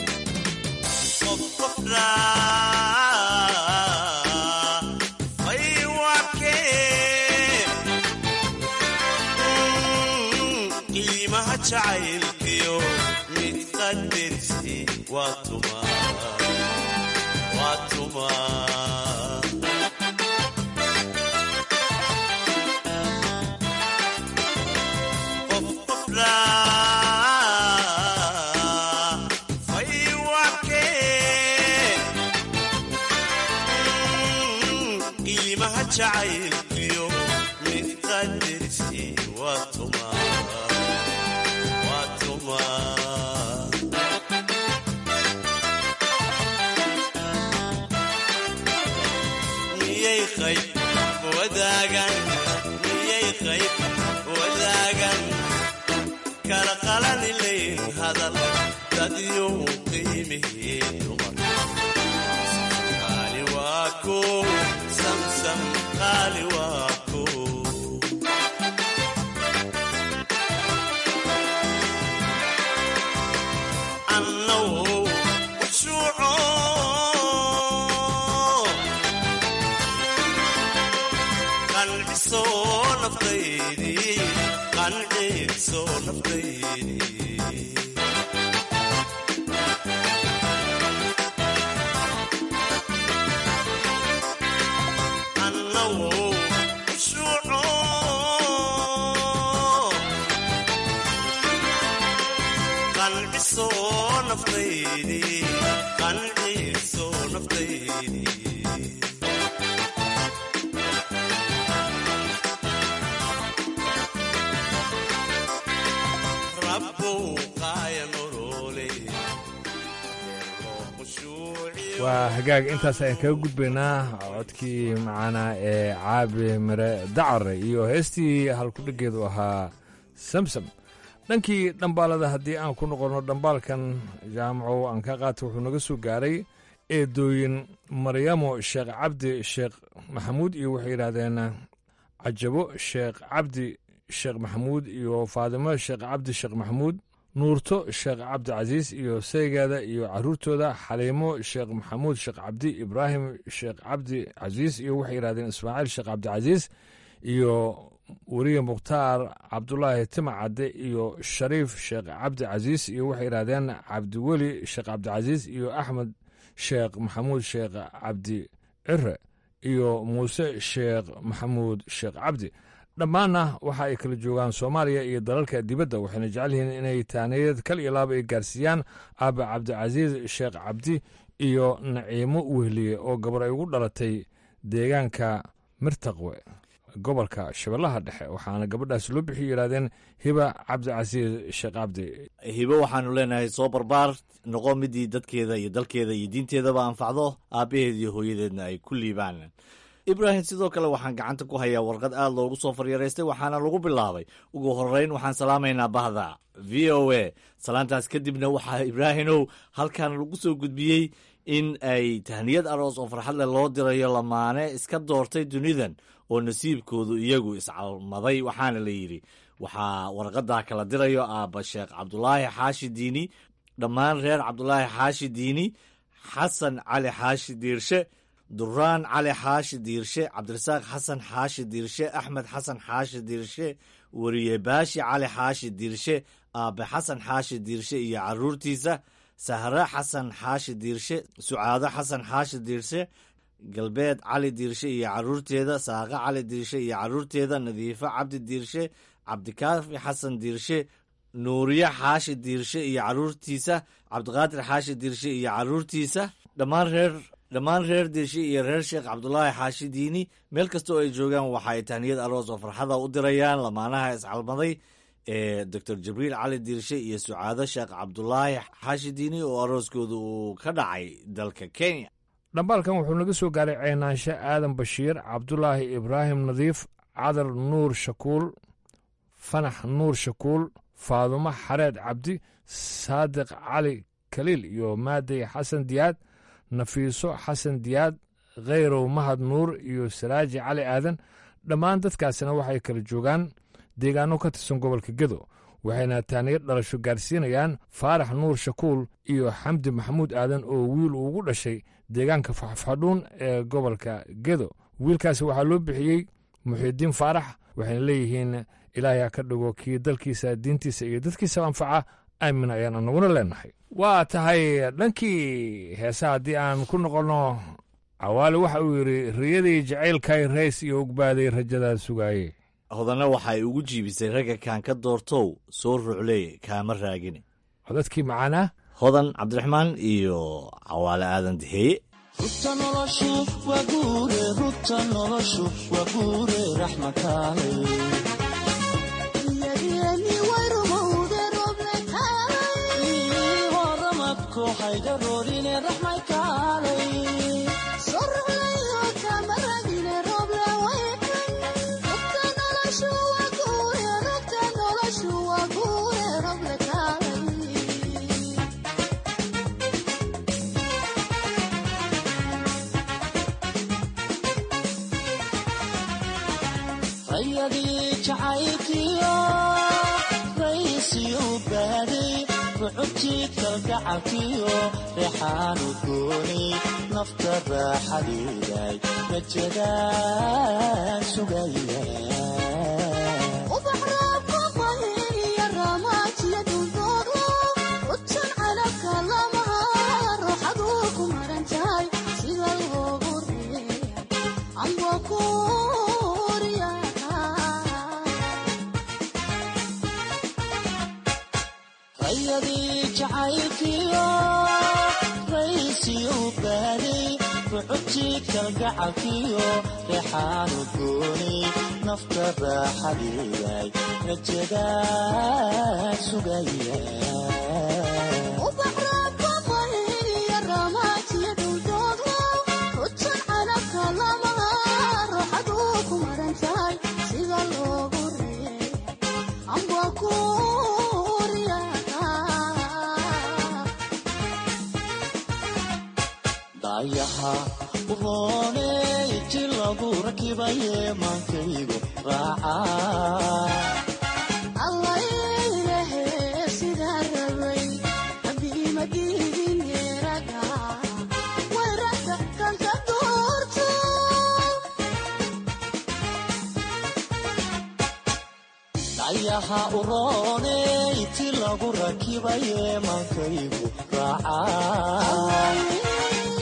qiimaha jacaylkiyo mid qadarsi waa tuma waa tuma qof qof raafay wakee qiimaha jacaylkiyo mid qadarsi waa tuma miyay qayb wadaagan miyay qayb wadaagan kala qalanilayn hadal dadyo qiimihii dumar qaali waa ku samsam qaali waa ku waa hagaag intaas ayaan kaga gudbaynaa codkii macaanaa ee caabi mire dacare iyo heestii halkudhigeedu ahaa samsam dhankii dhambaalada haddii aan ku noqonno dhambaalkan jaamacow aan ka qaata wuxuu naga soo gaaray eedooyin maryamo sheekh cabdi sheekh maxamuud iyo waxay yidhaahdeen cajabo sheekh cabdi sheekh maxamuud iyo faadimo sheekh cabdi sheekh maxamuud nuurto sheekh cabdi casiis iyo saygeeda iyo caruurtooda xaliimo sheekh maxamuud sheekh cabdi ibraahim sheekh cabdi casiis iyo waxay yidhahdeen ismaaciil sheekh cabdicasiis iyo weriye mukhtaar cabdulaahi timacadde iyo shariif sheekh cabdi casiis iyo waxay yidhahdeen cabdiweli sheekh cabdicasiis iyo axmed sheekh maxamuud sheekh cabdi cire iyo muuse sheekh maxamuud sheekh cabdi. dhammaanna waxa ay kala joogaan soomaaliya iyo dalalka dibadda waxayna jecel yihiin inay taaniyad kal iyo laaba ay gaarsiiyaan aabe cabdicasiis sheekh cabdi iyo naciimo wehliye oo gabar ay ugu dhalatay deegaanka mirtaqwe gobolka shabeellaha dhexe waxaana gabadhaas loo bixiy yidhahdeen hiba cabdicasiis sheekh cabdi. hibo waxaanu leenahay soo barbaar noqo midii dadkeeda iyo dalkeeda iyo diinteedaba anfacdo aabbaheed iyo hooyadeedna ay ku liibaan. ibraahim sidoo kale waxaan gacanta ku hayaa warqad aad loogu soo faryaraystay waxaana lagu bilaabay ugu horreyn waxaan salaamaynaa bahda v o a. salaantaas kadibna waxaa ibraahimow halkan lagu soo gudbiyey in ay tahniyad aroos oo farxad leh loo dirayo lamaane iska doortay dunidan oo nasiibkoodu iyagu iscalmaday waxaana la yidhi waxaa warqadaa kala dirayo aabba sheekh cabdulaahi xaashi diini dhammaan reer cabdulaahi xaashi diini xasan cali xaashi diirshe duraan cali xaashi diirshe cabdirasaaq xasan xaashi diirshe axmed xasan xaashi diirshe weriye baashi cali xaashi diirshe aabe xasan xaashi diirshe iyo caruurtiisa sahre xasan xaashi diirshe sucaado xasan xaashi diirshe galbeed cali diirshe iyo caruurteeda saaqe cali diirshe iyo caruurteeda nadiifo cabdi diirshe cabdikaafi xasan diirshe nuuriye xaashi diirshe iyo caruurtiisa cabdiqaadir xaashi diirshe iyo caruurtiisa dhammaan reer dhammaan reer diirshe iyo reer sheekh cabdulaahi xaashi diini meel kasta oo ay joogaan waxa ay tahniyad aroos oo farxada u dirayaan lamaanaha iscalmaday ee doctor jibriil cali diirshe iyo sucaado sheekh cabdulaahi xaashi diini oo arooskooda uu ka dhacay dalka kenya. dhambaalkan wuxuu naga soo gaaray ceynaanshe aadan bashiir cabdulaahi ibraahim nadiif cadar nuur shakuul fanax nuur shakuul faadumo xareed cabdi saadiq cali kaliil iyo maaday xasan diyaad nafiiso xasan diyaad khayrow mahad nuur iyo saraaji cali aadan. dhammaan dadkaasina waxay kala joogaan deegaano ka tirsan gobolka gedo waxayna taaniyad dhalasho gaarsiinayaan faarax nuur shakuul iyo xamdi maxamuud aadan oo wiil ugu dhashay deegaanka faxfadhuun ee gobolka gedo. wiilkaasi waxaa loo bixiyey muxiidiin faarax waxayna leeyihiin ilaahay ha ka dhigo kii dalkiisa diintiisa iyo dadkiisa anfaca aamin ayaan anaguna leenahay. waa tahay dhankii heesa haddii aan ku noqonno cawaale waxa uu yidhi riyadii jacaylkay rays iyo ugbaaday rajadaa sugaaye. hodana waxa ay ugu jiibisay ragga kaan ka doortow soo rucley kaama raagine. codadkii macaanaa hodan cabdiraxmaan iyo cawaale aadan diheeye. ruta noloshu waa guure ruta noloshu waa guure raxmakaale hodamadko haygaroorine raxmaykaale kalgacalkiyo reexaanu gooni nafta raaxadiiday rajadaan sugaya kalgacalkiyo reexaanu gooni nafta raaxadiiday rajadaan sugaya dayaha urooney ti lagu rakibaye maankaygu raaca allaylhe sidaa rabay habiimadidin yeeraga weerarka kanka doorto dayaha urooney ti lagu rakibaye maankaygu raaca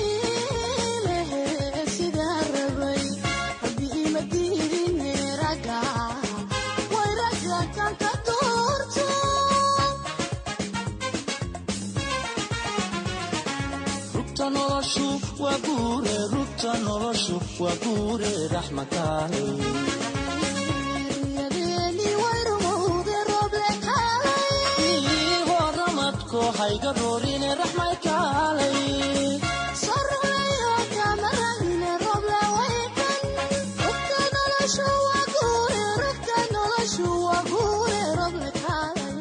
rugta noloshu waa guure rugta noloshu waa guure raxmakaale hayga roorine raxmay kaalay sarreeyo kamarahine roble waykan rugta noloshu waa guure rugta noloshu waa guure roble kaalay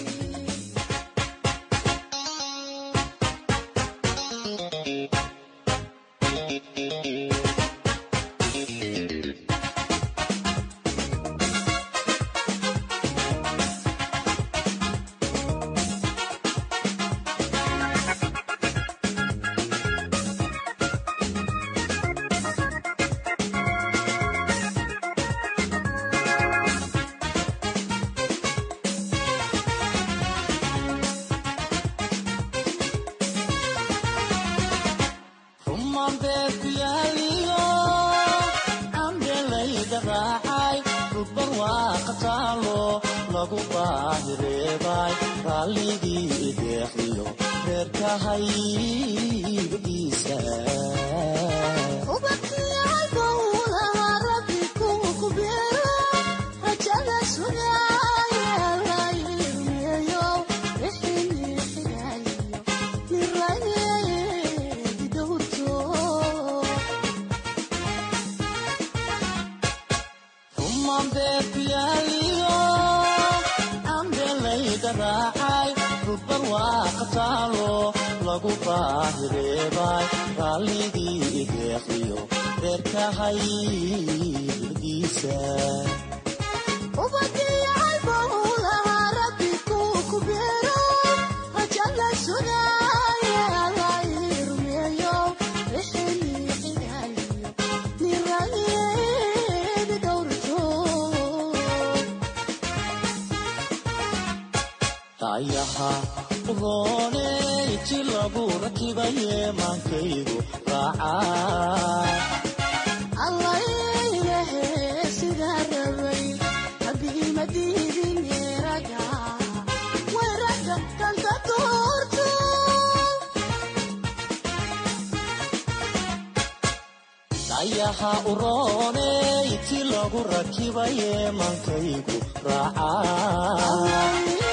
ayaha roone ti lagu rakibaye maankaygu raacaa allah ilahe sida rabay haddii madiidin raga waraga kanka doorto ayaha roone ti lagu rakibaye maankaygu raacaa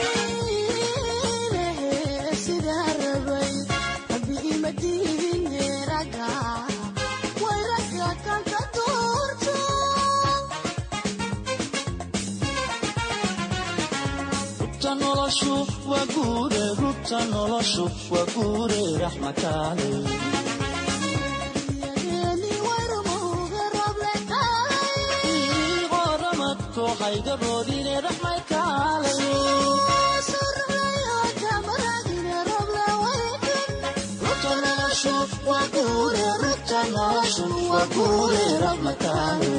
waa guure rugta noloshu waa guure raxmakaale qoramadko hayga roodine raxmay kaale rugta noloshu waa guure rugta noloshu waa guure raxmakaale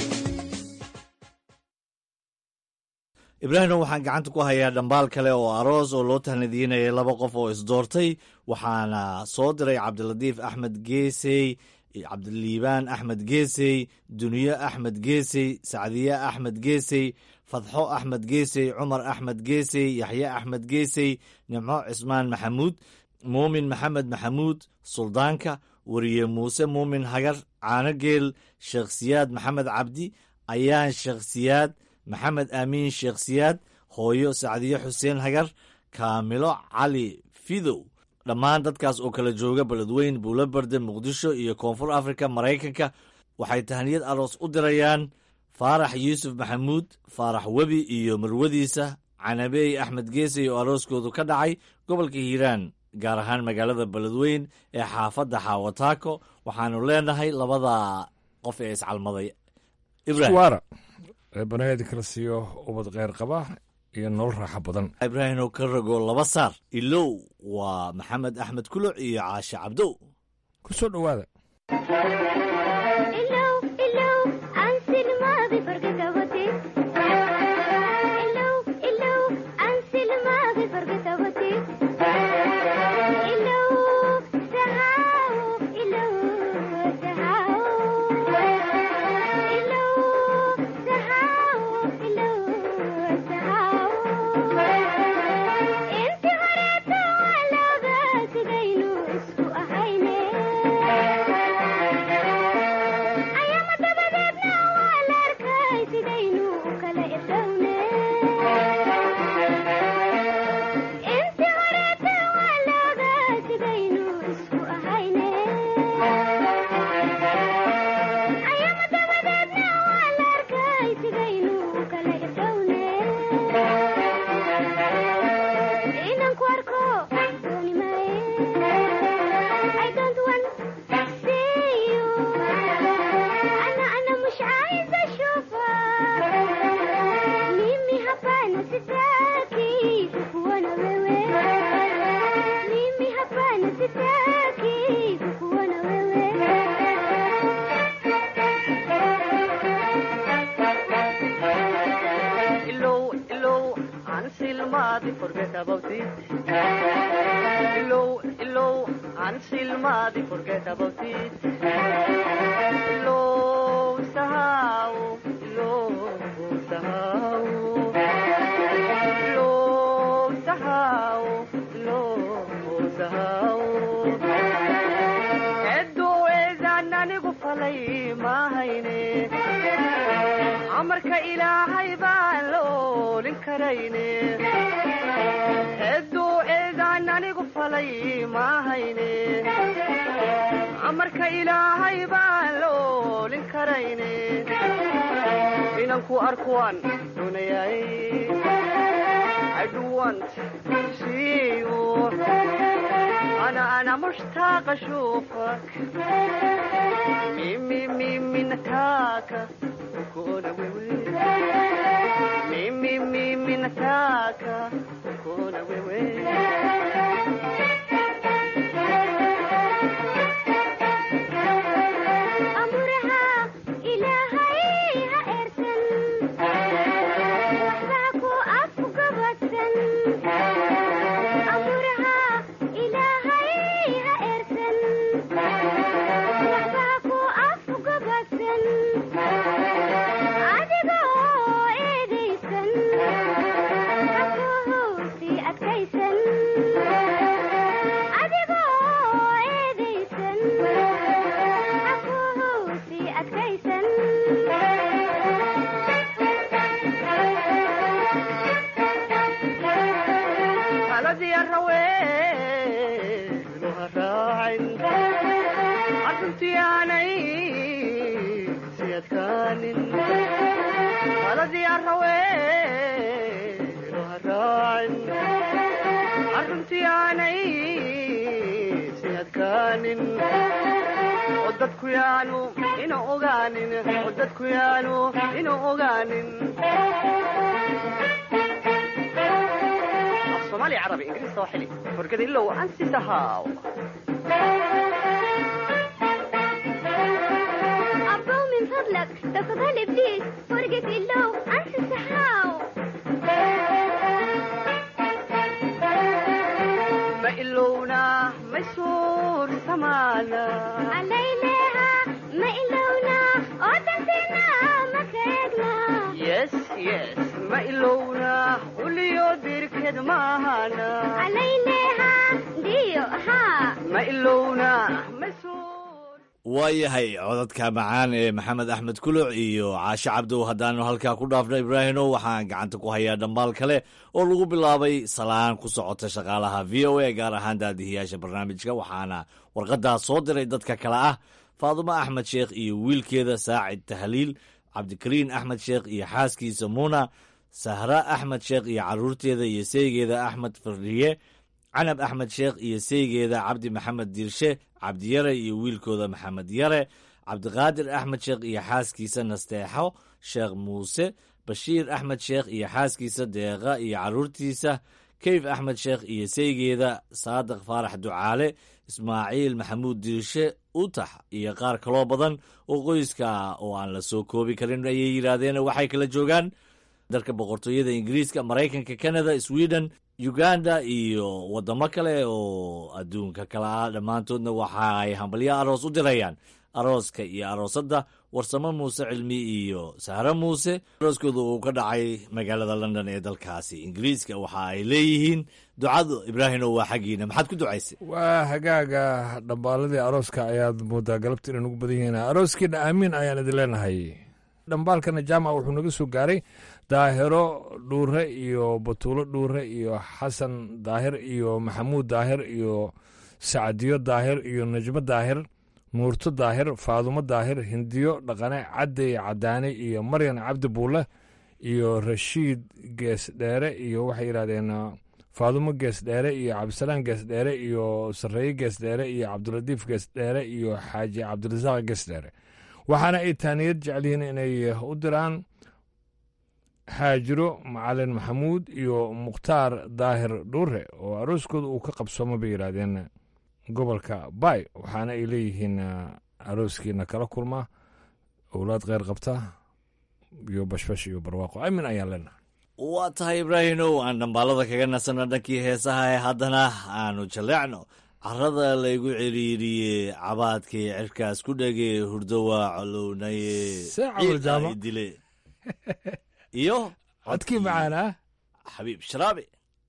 ibraahimna waxaan gacanta ku hayaa dhambaal kale oo aroos oo loo tahnadiinayay laba qof oo isdoortay waxaana soo diray cabdilatiif axmed geesey cabdiliibaan axmed geesey duniye axmed geesey sacdiye axmed geesey fadxo axmed geesey cumar axmed geesey yaxye axmed geesey nimco cismaan maxamuud muumin maxamed maxamuud suldaanka wariye muuse muumin hagar caanogeel sheekh siyaad maxamed cabdi ayaan sheekh siyaad maxamed aamiin sheekh siyaad hooyo sacdiye xuseen hagar kaamilo cali fidow dhammaan dadkaas oo kala jooga beledweyn buulobarde muqdisho iyo koonfur afrika maraykanka waxay tahniyad aroos u dirayaan faarax yuusuf maxamuud faarax webi iyo marwadiisa canabeey axmed geesey oo arooskoodu ka dhacay gobolka hiiraan gaar ahaan magaalada beledweyn ee xaafadda xaawataako waxaanu leenahay labada qof ee iscalmaday banaheedi kala siiyo ubad kheyr qaba iyo nolol raaxo badan ibraahimow ka rago laba saar ilow waa maxamed axmed kuluc iyo caashe cabdow ku soo dhowaada Inti horeeto waa looga sigaynu isku ahayne about it. Low, low, until muddy, forget about it. Low, somehow, low, somehow. Low, somehow, low, somehow. Edo is an anigo falay, mahine. Amarka ilahay baan loo linkarayne. Edo is an anigo falay, mahine. Amarka ilahay baan loo linkarayne. Inanku arkuwan dunayay. I do want to see you. أنا أنا مشتاق أشوفك. ميمي ميمي نتاكا وكونا ويوي. ميمي ميمي نتاكا وكونا ويوي. أمرها إلهي هأرسل. وحباكو أفقبتن. أمرها إلهي هأرسل. وحباكو أفقبتن. عدقو إيديسن. حكوه في أكيسن. عدقو إيديسن. حكوه في أكيسن. الذي الرويل وهراعن عدمتي عني سيد كانن الذي الرويل وهراعن عدمتي عني سيد كانن وددكو يانو إنو أغانن وددكو يانو إنو أغانن صومالي عربي إنجليزي صاحلي فرقد إلا وأنسي سهاو أبو من فضلك تفضل إبليس فرقد إلا وأنسي سهاو ما إلونا مسور سمانا علينا ما إلونا أوتنتنا مكيقنا يس يس ما إلونا وليو ديركد ماهانا علينا ديو ها ما إلونا مسور waayahay codadka macaan ee maxamed axmed kuluc iyo caashe cabdow haddaanu halkaa ku dhaafno ibraahino waxaan gacanta ku hayaa dhambaal kale oo lagu bilaabay salaan ku socota shaqaalaha v o a gaar ahaan daadihiyaasha barnaamijka waxaana warqadaas soo diray dadka kale ah faadumo axmed sheekh iyo wiilkeeda saacid tahliil cabdikariin axmed sheekh iyo xaaskiisa muuna sahra axmed sheekh iyo caruurteeda iyo seygeeda axmed fardiye canab axmed sheekh iyo seygeeda cabdi maxamed diirshe cabdiyare iyo wiilkooda maxamed yare cabdiqaadir axmed sheekh iyo xaaskiisa nasteexo sheekh muuse bashiir axmed sheekh iyo xaaskiisa deeqa iyo caruurtiisa keyf axmed sheekh iyo seygeeda saadiq faarax ducaale ismaaciil maxamuud diirshe utax iyo qaar kaloo badan oo qoyska oo aan la soo koobi karin ayay yidhaahdeen waxay kala joogaan dalka boqortooyada ingiriiska maraykanka canada sweden uganda iyo waddamo kale oo adduunka kale ah dhammaantoodna waxa ay hambalyo aroos u dirayaan arooska iyo aroosadda warsamo muuse cilmi iyo sahre muuse arooskooda uu ka dhacay magaalada london ee dalkaasi ingiriiska waxa ay leeyihiin ducadu ibraahino waa xaggiina maxaad ku ducaysay waa hagaaga dhambaaladii arooska ayaad moodaa galabta inaan ugu badan yihiin arooskiina aamiin ayaan idin leenahay dhambaalkana jaamaca wuxuu naga soo gaaray daahiro dhuure iyo batuulo dhuure iyo xasan daahir iyo maxamuud daahir iyo sacdiyo daahir iyo najmo daahir nuurto daahir faadumo daahir hindiyo dhaqane cadey cadaane iyo maryan cabdi buule iyo rashiid gees dheere iyo waxay yidhahdeen faadumo gees dheere iyo cabdisalaan gees dheere iyo sareeye gees dheere iyo cabdilatiif gees dheere iyo xaaji cabdirasaaq gees dheere waxaana ay taaniyad jecelyihiin inay u diraan haajiro macalin maxamuud iyo mukhtaar daahir dhuure oo arooskooda uu ka qabsoomo bay yidhaahdeen gobolka bay waxaana ay leeyihiin arooskiina kala kulma owlaad kheyr qabta iyo bashbash iyo barwaaqo aamin ayaan leenahay waa tahay ibraahimow aan dhambaalada kaga nasanno dhankii heesaha ee haddana aanu jaleecno carrada laygu ciriiriyey cabaadkii cirkaas ku dhege hurdo waa colownaye dile iyo codkii macaana xabiib sharaabi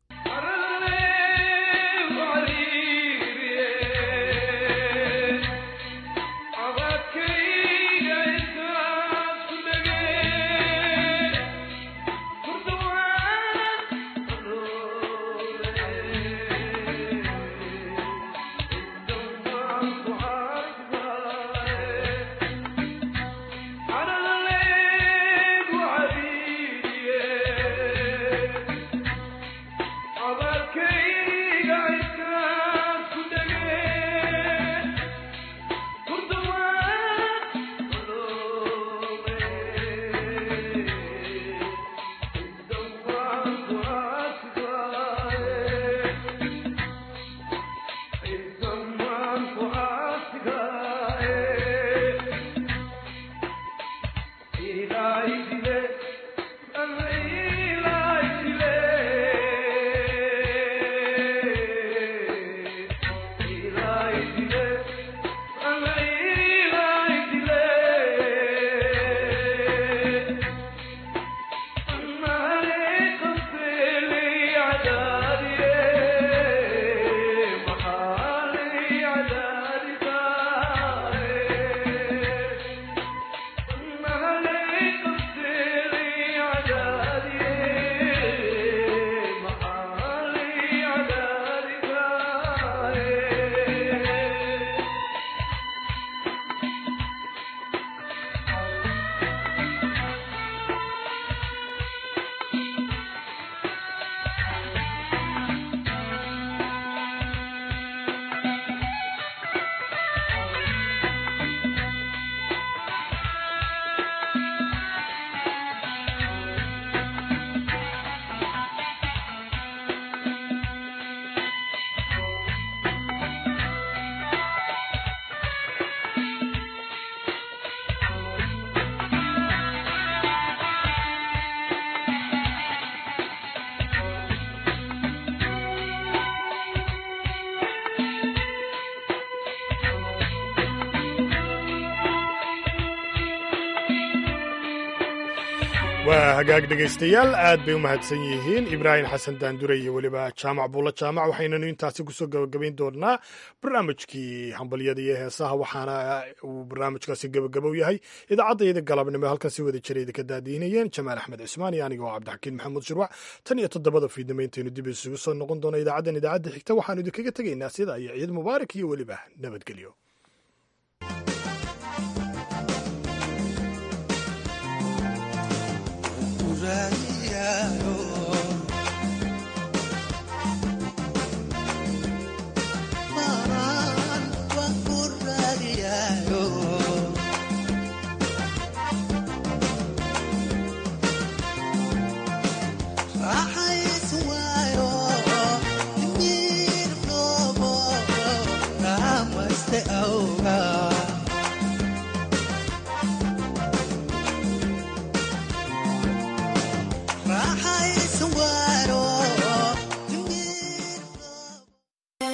waa hagaag dhegaystayaal aad bay u mahadsan yihiin ibraahim xasan daandure iyo weliba jaamac buulla jaamac waxaynanu intaasi kusoo gabagabayn doonaa barnaamijkii hambalyada iyo heesaha waxaana uu barnaamijkaasi gebagabow yahay idaacadayda galabnimo halkan si wada jira idinka daadiinayeen jamaal axmed cismaan iyo aniga oo cabdixakiin maxamuud shirwac tan iyo toddobada fiidnimo intaynu dib isugu soo noqon doono idaacaddan idaacadda xigta waxaanu idinkaga tegaynaa sida iyo ciid mubaarak iyo weliba nabadgelyo right.